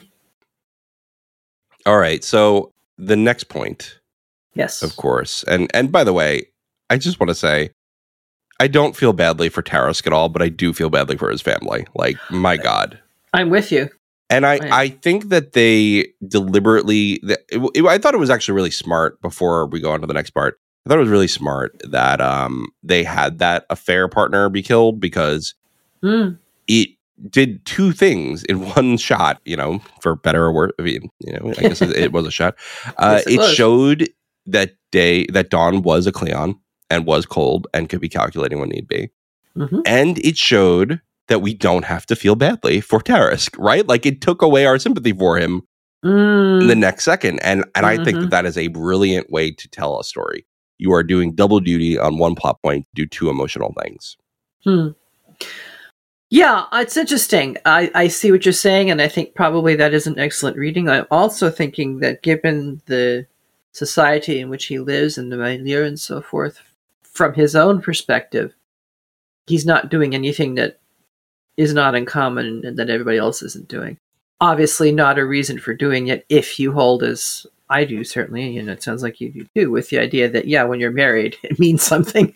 Right. All right, so the next point. Yes, of course, and and by the way, I just want to say, I don't feel badly for Tarisk at all, but I do feel badly for his family. Like, my God. I'm with you. And I, I, I think that they deliberately, it, it, I thought it was actually really smart before we go on to the next part. I thought it was really smart that um, they had that affair partner be killed because mm. it did two things in one shot, you know, for better or worse. I mean, you know, I guess it, it was a shot. Uh, yes, it it was. showed that day that Dawn was a Cleon and was cold and could be calculating when need be. Mm-hmm. And it showed that we don't have to feel badly for Tarisk, right? Like, it took away our sympathy for him mm. in the next second. And and mm-hmm. I think that that is a brilliant way to tell a story. You are doing double duty on one plot point, do two emotional things. Hmm. Yeah, it's interesting. I, I see what you're saying, and I think probably that is an excellent reading. I'm also thinking that given the society in which he lives and the milieu and so forth, from his own perspective, he's not doing anything that is not in common and that everybody else isn't doing. Obviously not a reason for doing it if you hold, as I do certainly, and it sounds like you do too, with the idea that, yeah, when you're married, it means something.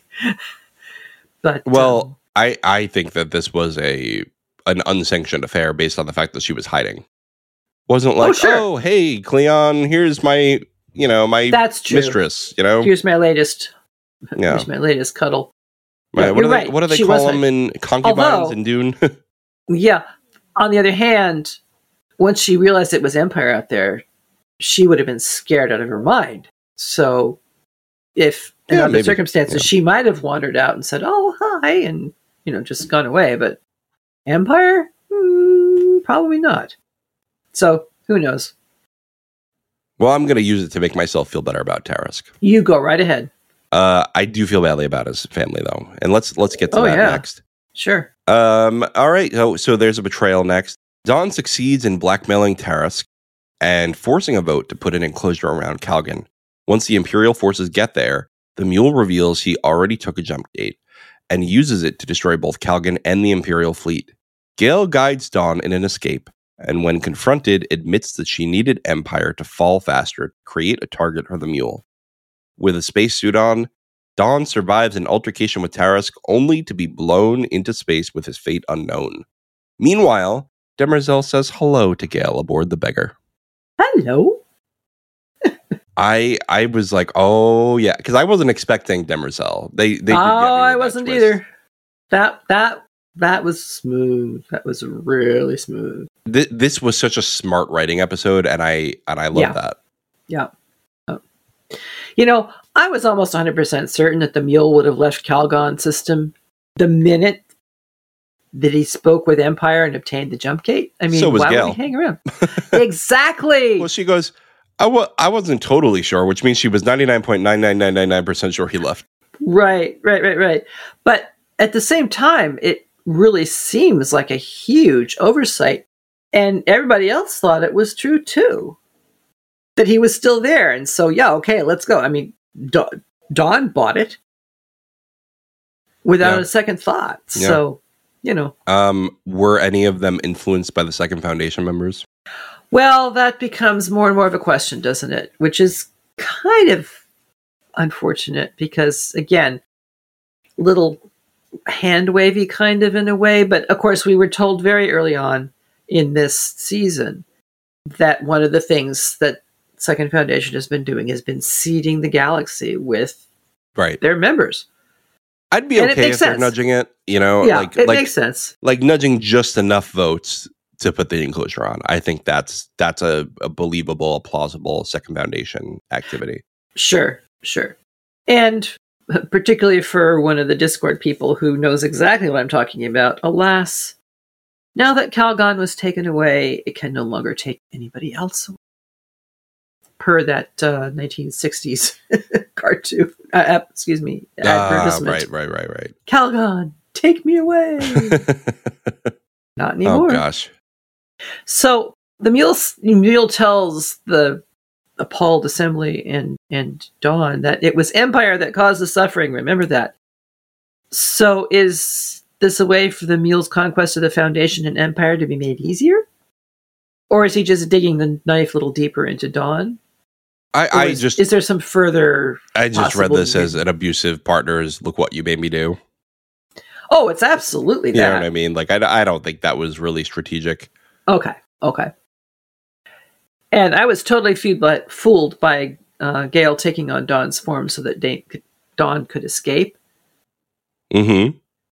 But Well, um, I, I think that this was a an unsanctioned affair based on the fact that she was hiding. Wasn't like, oh, sure. oh hey, Cleon, here's my, you know, my that's true. mistress, you know? Here's my latest, Yeah. here's my latest cuddle. My, Yeah, what, do you're they, right. what do they She call was them in concubines Although- in Dune? Yeah. On the other hand, once she realized it was Empire out there, she would have been scared out of her mind. So if in Yeah, other maybe. circumstances, Yeah. she might have wandered out and said, oh, hi, and, you know, just gone away. But Empire? Mm, probably not. So who knows? Well, I'm going to use it to make myself feel better about Tarisk. You go right ahead. Uh, I do feel badly about his family, though. And let's let's get to Oh, that yeah. next. Sure. Um, all right. So, so there's a betrayal next. Dawn succeeds in blackmailing Tarisk and forcing a vote to put an enclosure around Calgon. Once the Imperial forces get there, the mule reveals he already took a jump gate and uses it to destroy both Calgon and the Imperial fleet. Gale guides Dawn in an escape, and when confronted, admits that she needed Empire to fall faster to create a target for the mule. With a spacesuit on, Dawn survives an altercation with Tarisk only to be blown into space with his fate unknown. Meanwhile, Demerzel says hello to Gale aboard the Beggar. Hello. I I was like, oh yeah, because I wasn't expecting Demerzel. They they did get me Oh, with I that wasn't twist. either. That that that was smooth. That was really smooth. Th- this was such a smart writing episode, and I and I love Yeah. that. Yeah. Oh. You know, I was almost one hundred percent certain that the mule would have left Calgon's system the minute that he spoke with Empire and obtained the jump gate. I mean, So was why Gail. would he hang around? Exactly. Well, she goes, I w- I wasn't totally sure, which means she was ninety-nine point nine nine nine nine nine percent sure he left. Right, right, right, right. But at the same time, it really seems like a huge oversight. And everybody else thought it was true too, that he was still there. And so, yeah, okay, let's go. I mean, Da- Dawn bought it without Yeah. a second thought. Yeah. So, you know. Um, were any of them influenced by the Second Foundation members? Well, that becomes more and more of a question, doesn't it? Which is kind of unfortunate because, again, little hand wavy kind of in a way. But of course, we were told very early on in this season that one of the things that Second Foundation has been doing has been seeding the galaxy with Right. their members. I'd be And it okay makes if they're sense. nudging it, you know, yeah, like it like makes sense. like nudging just enough votes to put the enclosure on. I think that's that's a, a believable, a plausible Second Foundation activity. Sure, sure. And particularly for one of the Discord people who knows exactly what I'm talking about, alas, now that Calgon was taken away, it can no longer take anybody else away. Per that uh, nineteen sixties cartoon, uh, uh, excuse me, Ah, advertisement. right, right, right, right. Calgon, take me away. Not Oh anymore. gosh. So the mule, mule tells the appalled assembly and, and Dawn that it was Empire that caused the suffering. Remember that. So is this a way for the mule's conquest of the Foundation and Empire to be made easier? Or is he just digging the knife a little deeper into Dawn? I, Or I is, just is there some further... I just read possible this as reason? an abusive partners. Look what you made me do. Oh, it's absolutely You know that. what I mean? Like I, I don't think that was really strategic. Okay, okay. And I was totally fooled by, fooled by uh, Gale taking on Dawn's form so that Dane could, Dawn could escape. Mm-hmm.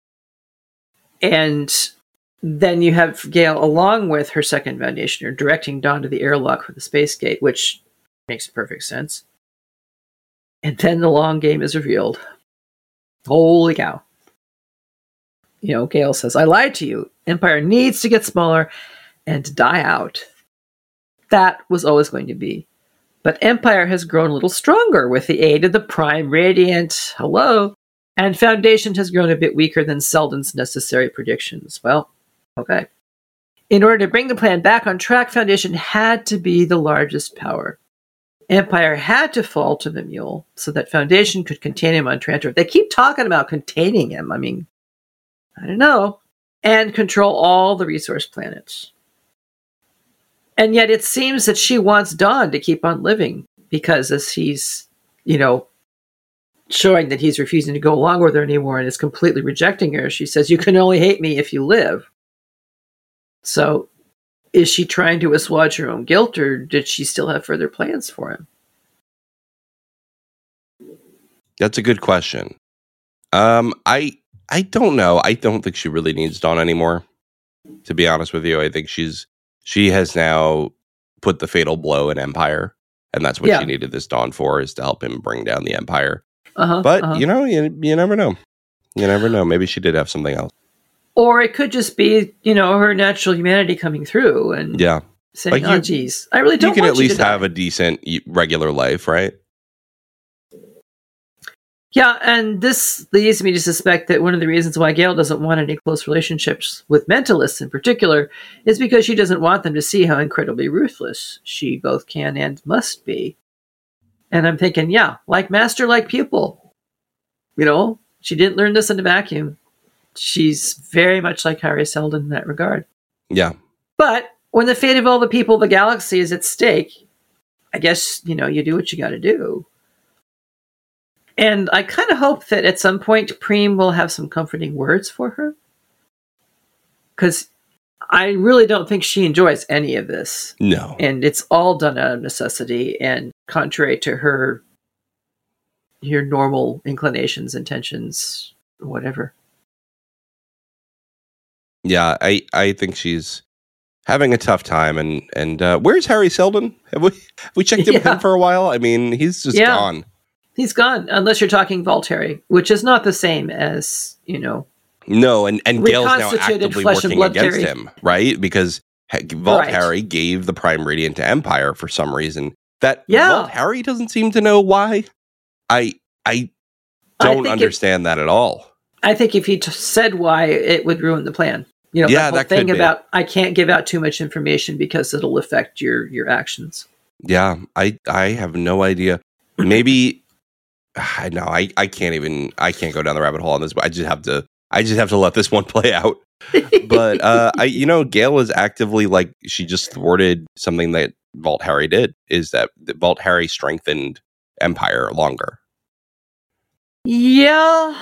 And then you have Gale, along with her second Foundationer, directing Dawn to the airlock for the space gate, which makes perfect sense. And then the long game is revealed. Holy cow. You know, Gale says, I lied to you. Empire needs to get smaller and to die out. That was always going to be. But Empire has grown a little stronger with the aid of the Prime Radiant. Hello. And Foundation has grown a bit weaker than Selden's necessary predictions. Well, okay. In order to bring the plan back on track, Foundation had to be the largest power. Empire had to fall to the mule so that Foundation could contain him on Trantor. They keep talking about containing him. I mean, I don't know. And control all the resource planets. And yet it seems that she wants Dawn to keep on living because as he's, you know, showing that he's refusing to go along with her anymore and is completely rejecting her, she says, you can only hate me if you live. So is she trying to assuage her own guilt, or did she still have further plans for him? That's a good question. Um, I I don't know. I don't think she really needs Dawn anymore. To be honest with you, I think she's she has now put the fatal blow in Empire, and that's what Yeah. she needed this Dawn for, is to help him bring down the Empire. Uh-huh, But uh-huh. you know, you you never know. You never know. Maybe she did have something else. Or it could just be, you know, her natural humanity coming through and Yeah, saying, Like oh, you- geez, I really don't you can want at least to die." have a decent y- regular life, right? Yeah, and this leads me to suspect that one of the reasons why Gale doesn't want any close relationships with mentalists in particular is because she doesn't want them to see how incredibly ruthless she both can and must be. And I'm thinking, yeah, like master, like pupil. You know, she didn't learn this in a vacuum. She's very much like Harry Seldon in that regard. Yeah, But when the fate of all the people of the galaxy is at stake, I guess, you know, you do what you got to do. And I kind of hope that at some point Preem will have some comforting words for her. Because I really don't think she enjoys any of this. no. And it's all done out of necessity and contrary to her, your normal inclinations, intentions, whatever. Yeah, I, I think she's having a tough time. And and uh, where's Harry Seldon? Have we have we checked in with Yeah. him for a while? I mean, he's just Yeah. gone. He's gone, unless you're talking Volturi, which is not the same as, you know. No, and, and Gale's now reconstituted actively flesh and working blood against Terry. him, right? Because Volturi gave the Prime Radiant to Empire for some reason. That Yeah. Volturi doesn't seem to know why. I I don't think understand if- that at all. I think if he t- said why, it would ruin the plan. You know, Yeah, that whole that could thing be. about I can't give out too much information because it'll affect your your actions. Yeah, I I have no idea. Maybe I know I, I can't even I can't go down the rabbit hole on this, but I just have to I just have to let this one play out. But uh I you know, Gale is actively like she just thwarted something that Volturi did, is that Volturi strengthened Empire longer. Yeah.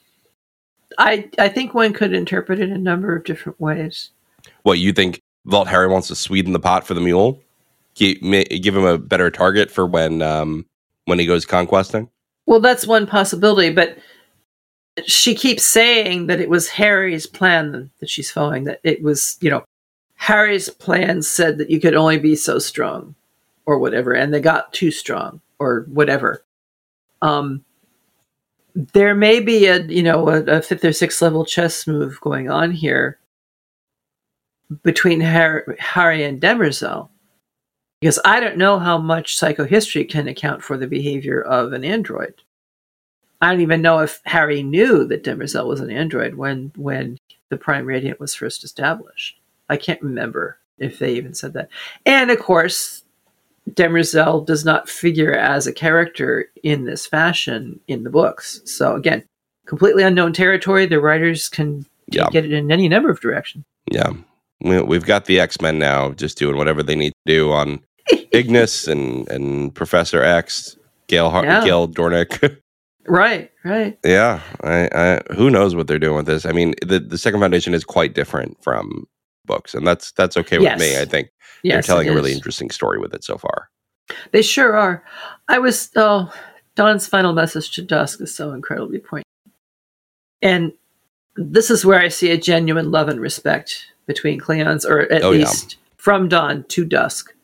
I I think one could interpret it a number of different ways. What, you think Volturi wants to sweeten the pot for the mule? Give, give him a better target for when um when he goes conquesting? Well, that's one possibility, but she keeps saying that it was Harry's plan that she's following, that it was, you know, Harry's plan said that you could only be so strong or whatever, and they got too strong or whatever. Um, there may be a, you know, a, a fifth or sixth level chess move going on here between Harry, Harry and Demerzel. Because I don't know how much psychohistory can account for the behavior of an android. I don't even know if Harry knew that Demerzel was an android when when the Prime Radiant was first established. I can't remember if they even said that. And of course, Demerzel does not figure as a character in this fashion in the books. So again, completely unknown territory. The writers can Yeah. get it in any number of directions. Yeah. We, we've got the X-Men now just doing whatever they need to do on Ignis and, and Professor X, Gale, Har- Yeah. Gale Dornick. Right, right. Yeah. I, I, who knows what they're doing with this? I mean, the, the Second Foundation is quite different from books, and that's that's okay with Yes. me. I think Yes, they're telling it a really is. interesting story with it so far. They sure are. I was, oh, Dawn's final message to Dusk is so incredibly poignant. And this is where I see a genuine love and respect between Cleons, or at Oh, yeah. least from Dawn to Dusk.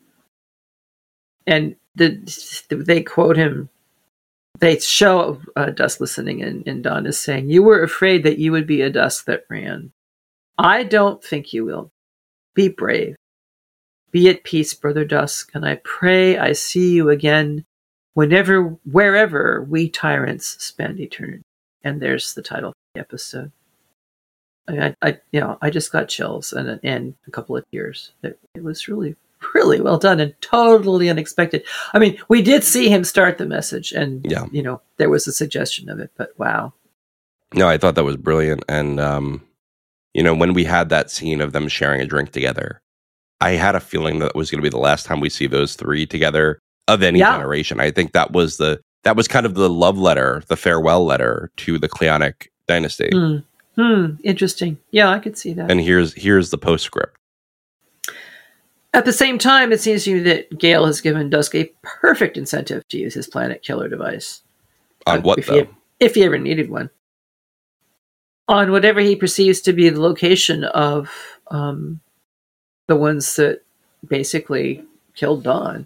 And the, they quote him, they show uh, Dusk listening, and, and Dawn is saying, "You were afraid that you would be a Dusk that ran. I don't think you will. Be brave. Be at peace, Brother Dusk, and I pray I see you again whenever, wherever we tyrants spend eternity." And there's the title of the episode. I, I you know, I just got chills and and a couple of tears. It, it was really, really well done and totally unexpected. I mean, we did see him start the message, and Yeah. you know, there was a suggestion of it, but wow. No, I thought that was brilliant. And, um, you know, when we had that scene of them sharing a drink together, I had a feeling that it was going to be the last time we see those three together of any Yeah. generation. I think that was the that was kind of the love letter, the farewell letter to the Cleonic dynasty. Hmm. Hmm. Interesting. Yeah, I could see that. And here's here's the postscript. At the same time, it seems to me that Gale has given Dusk a perfect incentive to use his planet killer device. On Uh, what, if though? He, if he ever needed one. On whatever he perceives to be the location of um, the ones that basically killed Dawn.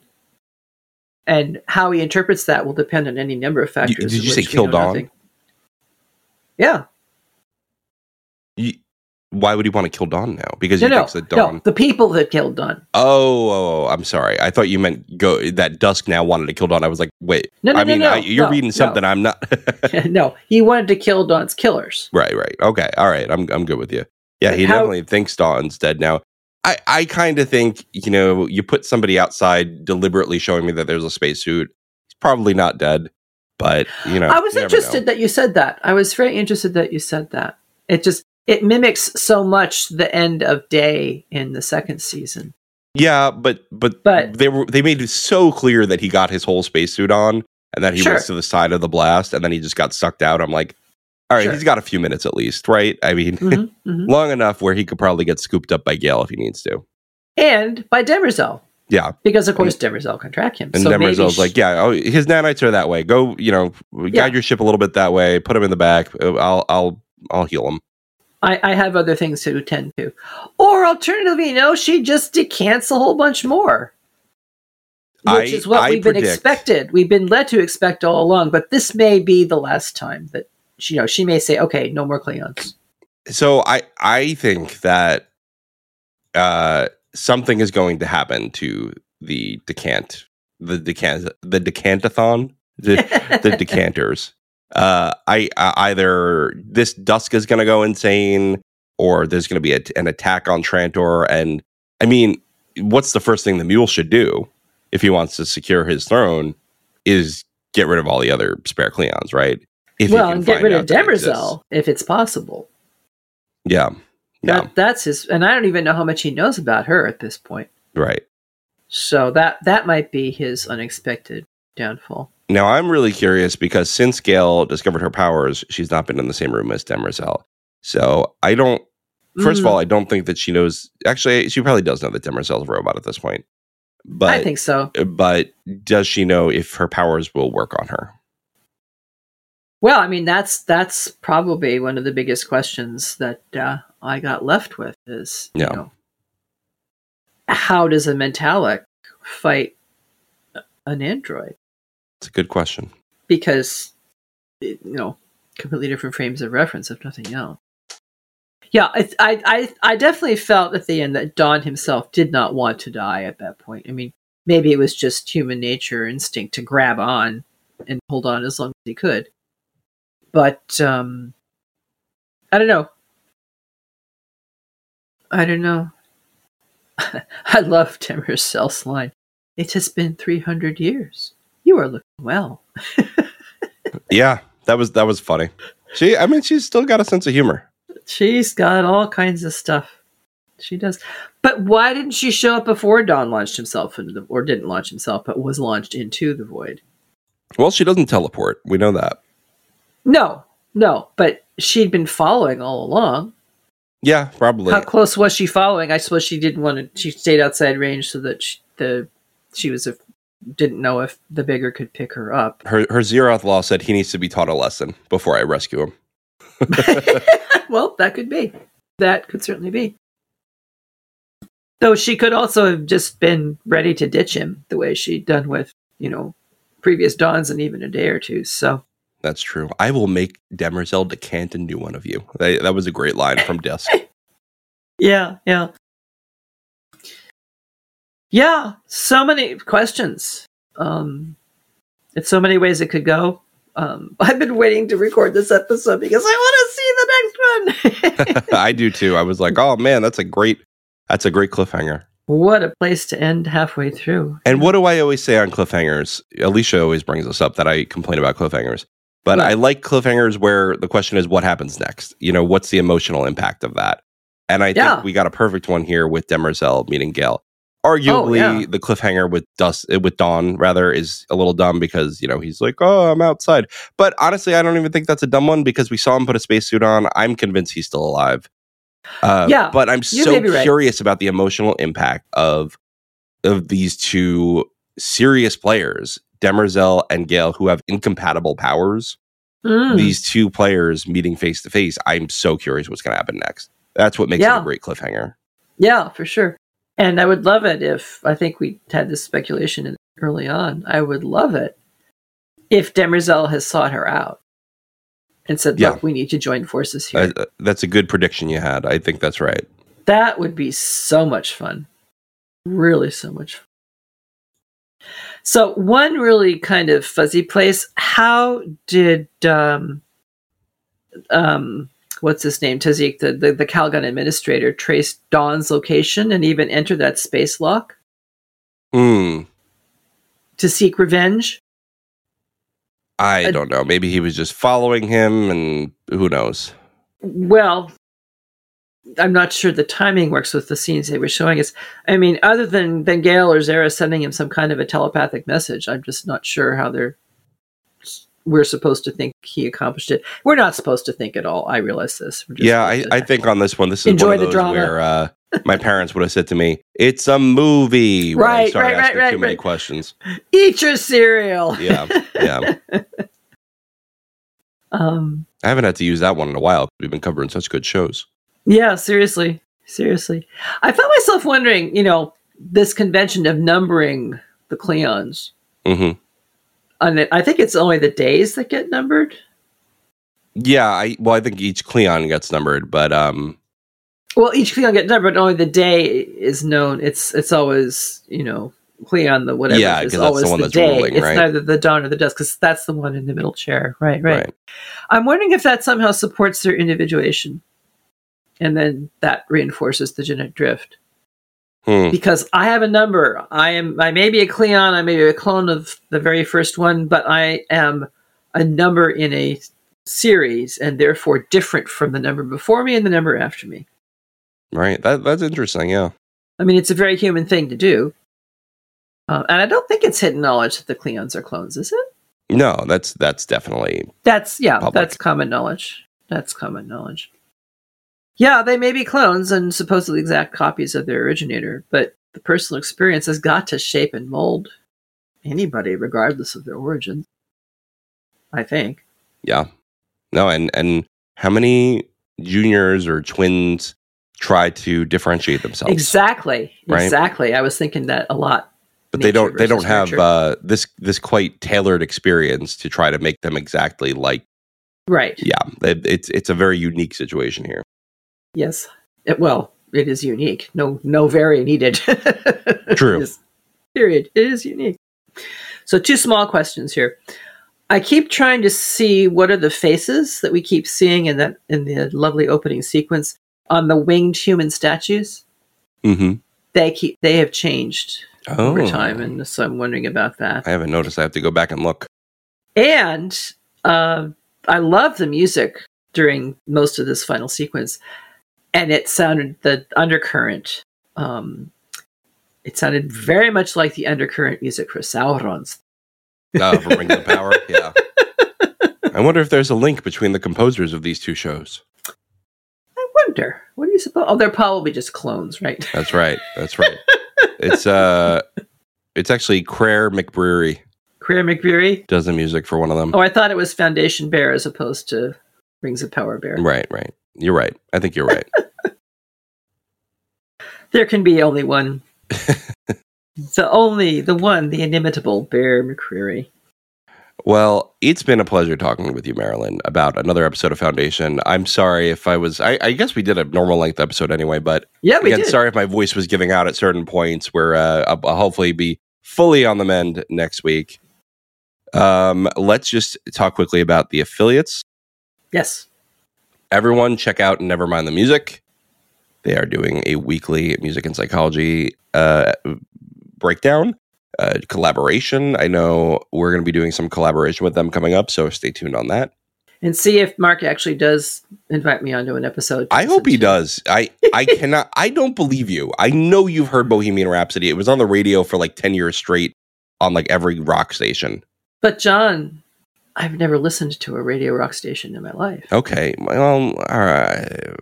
And how he interprets that will depend on any number of factors. did of you say which we kill know Dawn? nothing. Yeah. You, why would he want to kill Dawn now? Because No, he no, thinks that Dawn... no. The people that killed Dawn. Oh, oh, oh, I'm sorry. I thought you meant go that Dusk now wanted to kill Dawn. I was like, wait. No, no, I no, mean, no, I, you're no, reading no. something I'm not... No, he wanted to kill Dawn's killers. Right, right. Okay, all right. I'm I'm good with you. Yeah, he How- definitely thinks Dawn's dead now. I, I kind of think, you know, you put somebody outside deliberately showing me that there's a spacesuit. He's probably not dead, but, you know. I was you never interested know. that you said that. I was very interested that you said that. It just, it mimics so much the end of Day in the second season. Yeah, but, but But- they were they made it so clear that he got his whole spacesuit on and that he Sure. was to the side of the blast and then he just got sucked out. I'm like, all right, Sure. he's got a few minutes at least, right? I mean, Mhm, mhm. long enough where he could probably get scooped up by Gale if he needs to. And by Demerzel. Yeah. Because, of course, Demerzel can track him. And so maybe Demerzel's sh- like, yeah, oh, his nanites are that way. Go, you know, guide Yeah. your ship a little bit that way. Put him in the back. Uh, I'll, I'll, I'll heal him. I, I have other things to tend to. Or alternatively, you know, she just decants a whole bunch more. which I, is what I we've predict, been expected. We've been led to expect all along, but this may be the last time that she, you know, she may say, okay, no more Klingons. So I, I think that uh, something is going to happen to the decant, the decant, the decantathon, the, the decanters. Uh, I, I either this Dusk is going to go insane, or there's going to be a, an attack on Trantor. And I mean, what's the first thing the Mule should do if he wants to secure his throne? Is get rid of all the other spare Klingons, right? If well, and get rid of Demerzel if it's possible. Yeah, yeah, that, that's his. And I don't even know how much he knows about her at this point. Right. So that that might be his unexpected downfall. Now, I'm really curious because since Gail discovered her powers, she's not been in the same room as Demerzel. So I don't, first mm. of all, I don't think that she knows, actually, she probably does know that Demerzel's a robot at this point. But I think so. But does she know if her powers will work on her? Well, I mean, that's that's probably one of the biggest questions that uh, I got left with is, yeah. you know, how does a Mentalic fight an android? It's a good question. Because, you know, completely different frames of reference, if nothing else. Yeah, I, I, I definitely felt at the end that Don himself did not want to die at that point. I mean, maybe it was just human nature instinct to grab on and hold on as long as he could. But, um, I don't know. I don't know. I love Demerzel's line. It has been three hundred years. You are looking well. Yeah, that was that was funny. She, I mean, she's still got a sense of humor. She's got all kinds of stuff. She does. But why didn't she show up before Don launched himself into the, or didn't launch himself, but was launched into the void? Well, she doesn't teleport. We know that. No, no, but she'd been following all along. Yeah, probably. How close was she following? I suppose she didn't want to. She stayed outside range so that she, the she was a, didn't know if the bigger could pick her up. Her her Zeroth law said he needs to be taught a lesson before I rescue him. Well, that could be. That could certainly be. Though she could also have just been ready to ditch him the way she'd done with, you know, previous Dawns and even a day or two. So that's true. I will make Demerzel decant and do one of you. That, that was a great line from Dusk. Yeah, yeah. Yeah, so many questions. Um, it's so many ways it could go. Um, I've been waiting to record this episode because I want to see the next one. I do too. I was like, oh man, that's a great, that's a great cliffhanger. What a place to end halfway through. And what do I always say on cliffhangers? Alicia always brings us up that I complain about cliffhangers. But Right. I like cliffhangers where the question is what happens next? You know, what's the emotional impact of that? And I Yeah. think we got a perfect one here with Demerzel meeting Gail. Arguably, Oh, yeah. the cliffhanger with Dust, with Dawn, rather, is a little dumb because, you know, he's like, oh, I'm outside. But honestly, I don't even think that's a dumb one because we saw him put a spacesuit on. I'm convinced he's still alive. Uh, Yeah, but I'm you so may be right. curious about the emotional impact of of these two serious players, Demerzel and Gail, who have incompatible powers. Mm. These two players meeting face to face. I'm so curious what's going to happen next. That's what makes Yeah. it a great cliffhanger. Yeah, for sure. And I would love it if, I think we had this speculation in, early on, I would love it if Demerzel has sought her out and said, look, Yeah. we need to join forces here. Uh, that's a good prediction you had. I think that's right. That would be so much fun. Really so much fun. So one really kind of fuzzy place, how did, um, um, what's his name, Tazik, the, the, the Calgon administrator, trace Dawn's location and even enter that space lock Hmm. to seek revenge? I Uh, don't know. Maybe he was just following him, and who knows? Well, I'm not sure the timing works with the scenes they were showing us. I mean, other than, than Gail or Zara sending him some kind of a telepathic message, I'm just not sure how they're. We're supposed to think he accomplished it. We're not supposed to think at all. I realize this. We're just Yeah, I, supposed to- I think on this one, this is Enjoy one of the those drama. where uh, my parents would have said to me, "It's a movie." When I Right, started right, right, asking right, Too many right. questions. Eat your cereal. Yeah, yeah. um. I haven't had to use that one in a while. We've been covering such good shows. Yeah. Seriously. Seriously. I found myself wondering. You know, this convention of numbering the the Cleons. Mm-hmm. And I think it's only the days that get numbered. Yeah, I well, I think each Cleon gets numbered, but um, well, each Cleon gets numbered, but only the day is known. It's it's always you know Cleon the whatever. Yeah, is because that's always the one the that's day. ruling, It's right? neither the dawn or the dusk, because that's the one in the middle chair. Right, right, Right. I'm wondering if that somehow supports their individuation, and then that reinforces the genetic drift. Hmm. Because I have a number. I am. I may be a Cleon. I may be a clone of the very first one, but I am a number in a series, and therefore different from the number before me and the number after me. Right. That that's interesting. Yeah. I mean, it's a very human thing to do, uh, and I don't think it's hidden knowledge that the Cleons are clones, is it? No, that's that's definitely That's yeah. Public. That's common knowledge. That's common knowledge. Yeah, they may be clones and supposedly exact copies of their originator, but the personal experience has got to shape and mold anybody, regardless of their origin. I think. yeah. No, and and how many juniors or twins try to differentiate themselves? Exactly. Right? Exactly. I was thinking that a lot. But they Nature don't they don't versus have nurture. uh, this this quite tailored experience to try to make them exactly like. Right. Yeah, it, it's it's a very unique situation here. Yes. It, well, it is unique. No, no very needed. True. It is- period. It is unique. So, two small questions here. I keep trying to see what are the faces that we keep seeing in that in the lovely opening sequence on the winged human statues. Mm-hmm. They keep they have changed Oh, over time, and so I'm wondering about that. I haven't noticed. I have to go back and look. And uh, I love the music during most of this final sequence, and it sounded the undercurrent. Um, it sounded very much like the undercurrent music for Sauron's. Uh, for Ring of the Power, yeah. I wonder if there's a link between the composers of these two shows. I wonder. What do you suppose? Oh, they're probably just clones, right? That's right. That's right. It's uh, it's actually Craig McBreary Craig McBreary. does the music for one of them. Oh, I thought it was Foundation Bear as opposed to Rings of Power Bear. Right, right. You're right. I think you're right. There can be only one. The only, the one, the inimitable Bear McCreary. Well, it's been a pleasure talking with you, Marilyn, about another episode of Foundation. I'm sorry if I was, I, I guess we did a normal length episode anyway, but Yeah, we again, did. sorry if my voice was giving out at certain points where uh, I'll, I'll hopefully be fully on the mend next week. Um, let's just talk quickly about the affiliates. Yes. Everyone check out Nevermind the Music. They are doing a weekly music and psychology uh, breakdown, uh, collaboration. I know we're going to be doing some collaboration with them coming up, so stay tuned on that. And see if Mark actually does invite me onto an episode. to I hope listen he to. does. I, I cannot, I don't believe you. I know you've heard Bohemian Rhapsody. It was on the radio for like ten years straight on like every rock station. But John, I've never listened to a radio rock station in my life. Okay. Well, all right.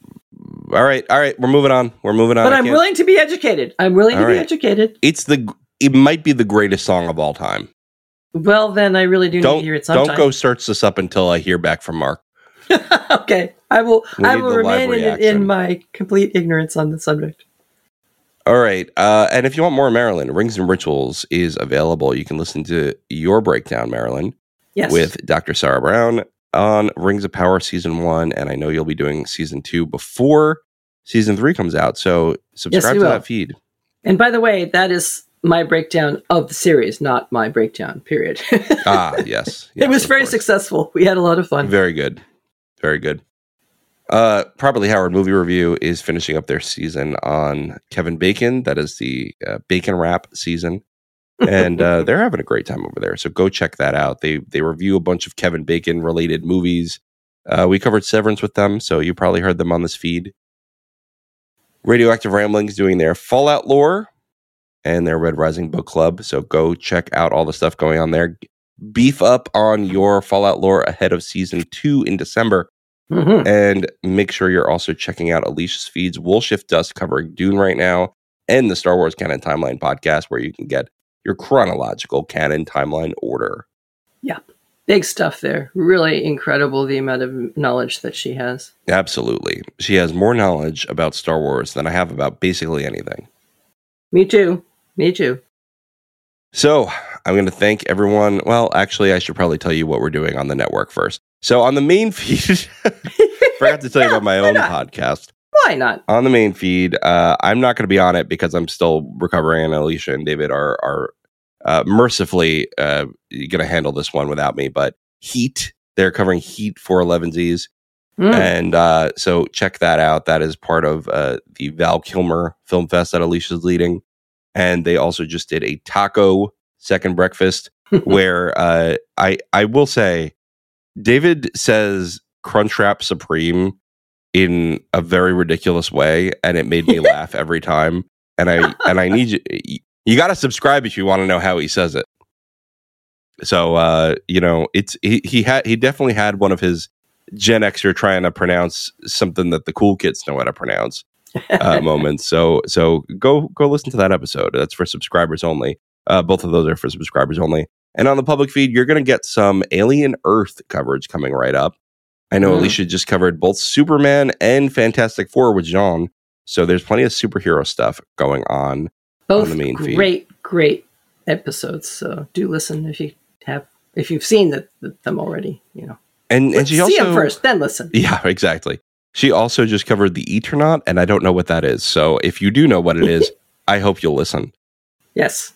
All right. All right. We're moving on. We're moving on. But I I'm can't- willing to be educated. I'm willing All to be right. educated. It's the, it might be the greatest song of all time. Well, then I really do need Don't, to hear it sometime. don't go search this up until I hear back from Mark. Okay. I will We I need will the live remain in, reaction. in my complete ignorance on the subject. All right. Uh, and if you want more Marilyn, Rings and Rituals is available. You can listen to your breakdown, Marilyn, Yes. with Doctor Sarah Brown on Rings of Power Season one. And I know you'll be doing Season two before Season three comes out. So subscribe we to will. that feed. And by the way, that is my breakdown of the series, not my breakdown, period. Ah, yes. it Yes, was of very course. successful. We had a lot of fun. Very good. Very good. Uh, Properly Howard Movie Review is finishing up their season on Kevin Bacon. That is the uh, Bacon Rap season. And uh, they're having a great time over there. So go check that out. They they review a bunch of Kevin Bacon related movies. Uh, we covered Severance with them, so you probably heard them on this feed. Radioactive Ramblings doing their Fallout lore and their Red Rising book club. So go check out all the stuff going on there. Beef up on your Fallout lore ahead of season two in December. Mhm. And make sure you're also checking out Alicia's feeds, Wool Shift Dust covering Dune right now, and the Star Wars Canon Timeline podcast, where you can get your chronological canon timeline order. Big stuff there. Really incredible the amount of knowledge that she has. Absolutely. She has more knowledge about Star Wars than I have about basically anything. Me too. Me too. So I'm going to thank everyone. Well, actually, I should probably tell you what we're doing on the network first. So on the main feed, forgot to tell you Yeah, about my why own not? podcast. Why not? On the main feed, uh, I'm not going to be on it because I'm still recovering, and Alicia and David are are uh, mercifully uh, going to handle this one without me. But Heat, they're covering Heat for eleven Z's. Mm. And uh, so check that out. That is part of uh, the Val Kilmer Film Fest that Alicia's leading. And they also just did a taco second breakfast where uh, I I will say, David says Crunchwrap Supreme in a very ridiculous way, and it made me laugh every time. And I and I need you. You got to subscribe if you want to know how he says it. So uh, you know, it's he he had he definitely had one of his Gen Xer trying to pronounce something that the cool kids know how to pronounce uh, moments. So so go go listen to that episode. That's for subscribers only. Uh, both of those are for subscribers only. And on the public feed, you're going to get some Alien Earth coverage coming right up. I know mm. Alicia just covered both Superman and Fantastic Four with Jean. So there's plenty of superhero stuff going on Both on the main feed. Great, great episodes. So do listen if you have if you've seen the, the, them already. You know. And, and she see also them first, then listen. Yeah, exactly. She also just covered the Eternaut, and I don't know what that is. So if you do know what it is, I hope you'll listen. Yes.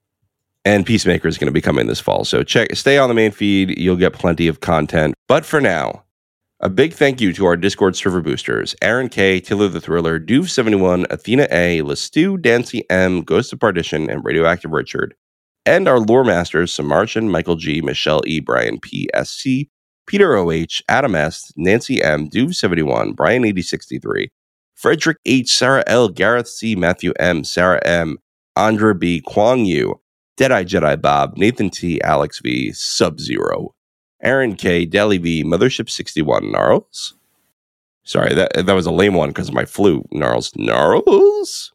And Peacemaker is going to be coming this fall. So check, stay on the main feed. You'll get plenty of content. But for now, a big thank you to our Discord server boosters: Aaron K, Tiller the Thriller, Duve seventy-one, Athena A, Lestu, Dancy M, Ghost of Partition, and Radioactive Richard. And our lore masters: Samarchan, Michael G, Michelle E, Brian P, S C, Peter O H, Adam S, Nancy M, Duve seventy-one, Brian eighty sixty-three, Frederick H, Sarah L, Gareth C, Matthew M, Sarah M, Andra B, Kwang Yu, Deadeye Jedi Bob, Nathan T, Alex V, Sub-Zero, Aaron K, Deli V, Mothership sixty-one, Gnarls. Sorry, that that was a lame one because of my flu. Gnarls. Gnarls?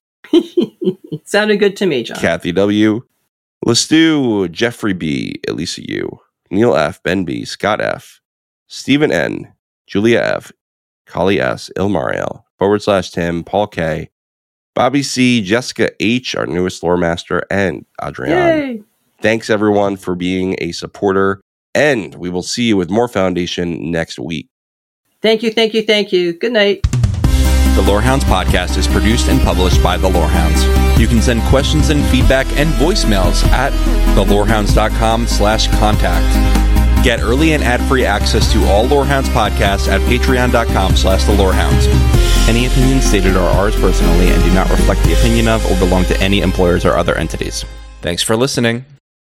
Sounded good to me, John. Kathy W, Lestu, Jeffrey B, Elisa U, Neil F, Ben B, Scott F, Stephen N, Julia F, Kali S, Ilmariel, forward slash Tim, Paul K, Bobby C, Jessica H, our newest lore master, and Adrian. Yay. Thanks everyone for being a supporter, and we will see you with more Foundation next week. Thank you, thank you, thank you. Good night. The Lorehounds podcast is produced and published by The Lorehounds. You can send questions and feedback and voicemails at thelorehounds.com slash contact. Get early and ad-free access to all Lorehounds podcasts at patreon.com slash thelorehounds. Any opinions stated are ours personally and do not reflect the opinion of or belong to any employers or other entities. Thanks for listening.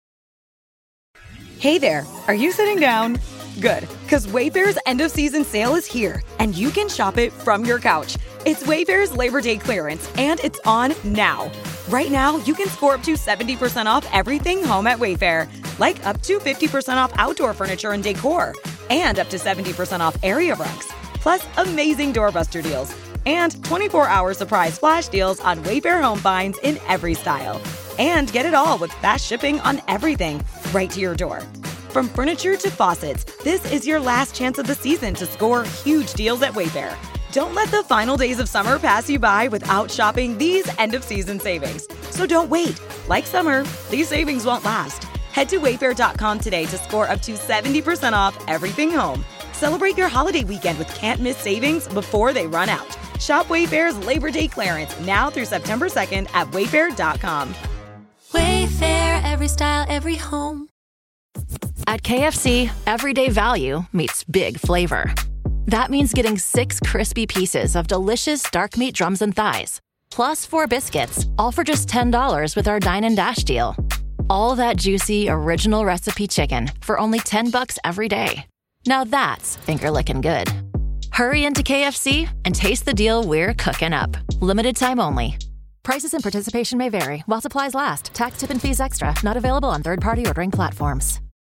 Hey there, are you sitting down? Good, because Wayfair's end-of-season sale is here, and you can shop it from your couch. It's Wayfair's Labor Day clearance, and it's on now. Right now, you can score up to seventy percent off everything home at Wayfair, like up to fifty percent off outdoor furniture and decor, and up to seventy percent off area rugs, plus amazing doorbuster deals, and twenty-four hour surprise flash deals on Wayfair home finds in every style. And get it all with fast shipping on everything, right to your door. From furniture to faucets, this is your last chance of the season to score huge deals at Wayfair. Don't let the final days of summer pass you by without shopping these end-of-season savings. So don't wait. Like summer, these savings won't last. Head to wayfair dot com today to score up to seventy percent off everything home. Celebrate your holiday weekend with can't-miss savings before they run out. Shop Wayfair's Labor Day clearance now through September second at wayfair dot com. Wayfair, every style, every home. At K F C, everyday value meets big flavor. That means getting six crispy pieces of delicious dark meat drums and thighs, plus four biscuits, all for just ten dollars with our Dine and Dash deal. All that juicy, original recipe chicken for only ten bucks every day. Now that's finger-licking good. Hurry into K F C and taste the deal we're cooking up. Limited time only. Prices and participation may vary while supplies last. Tax, tip, and fees extra. Not available on third-party ordering platforms.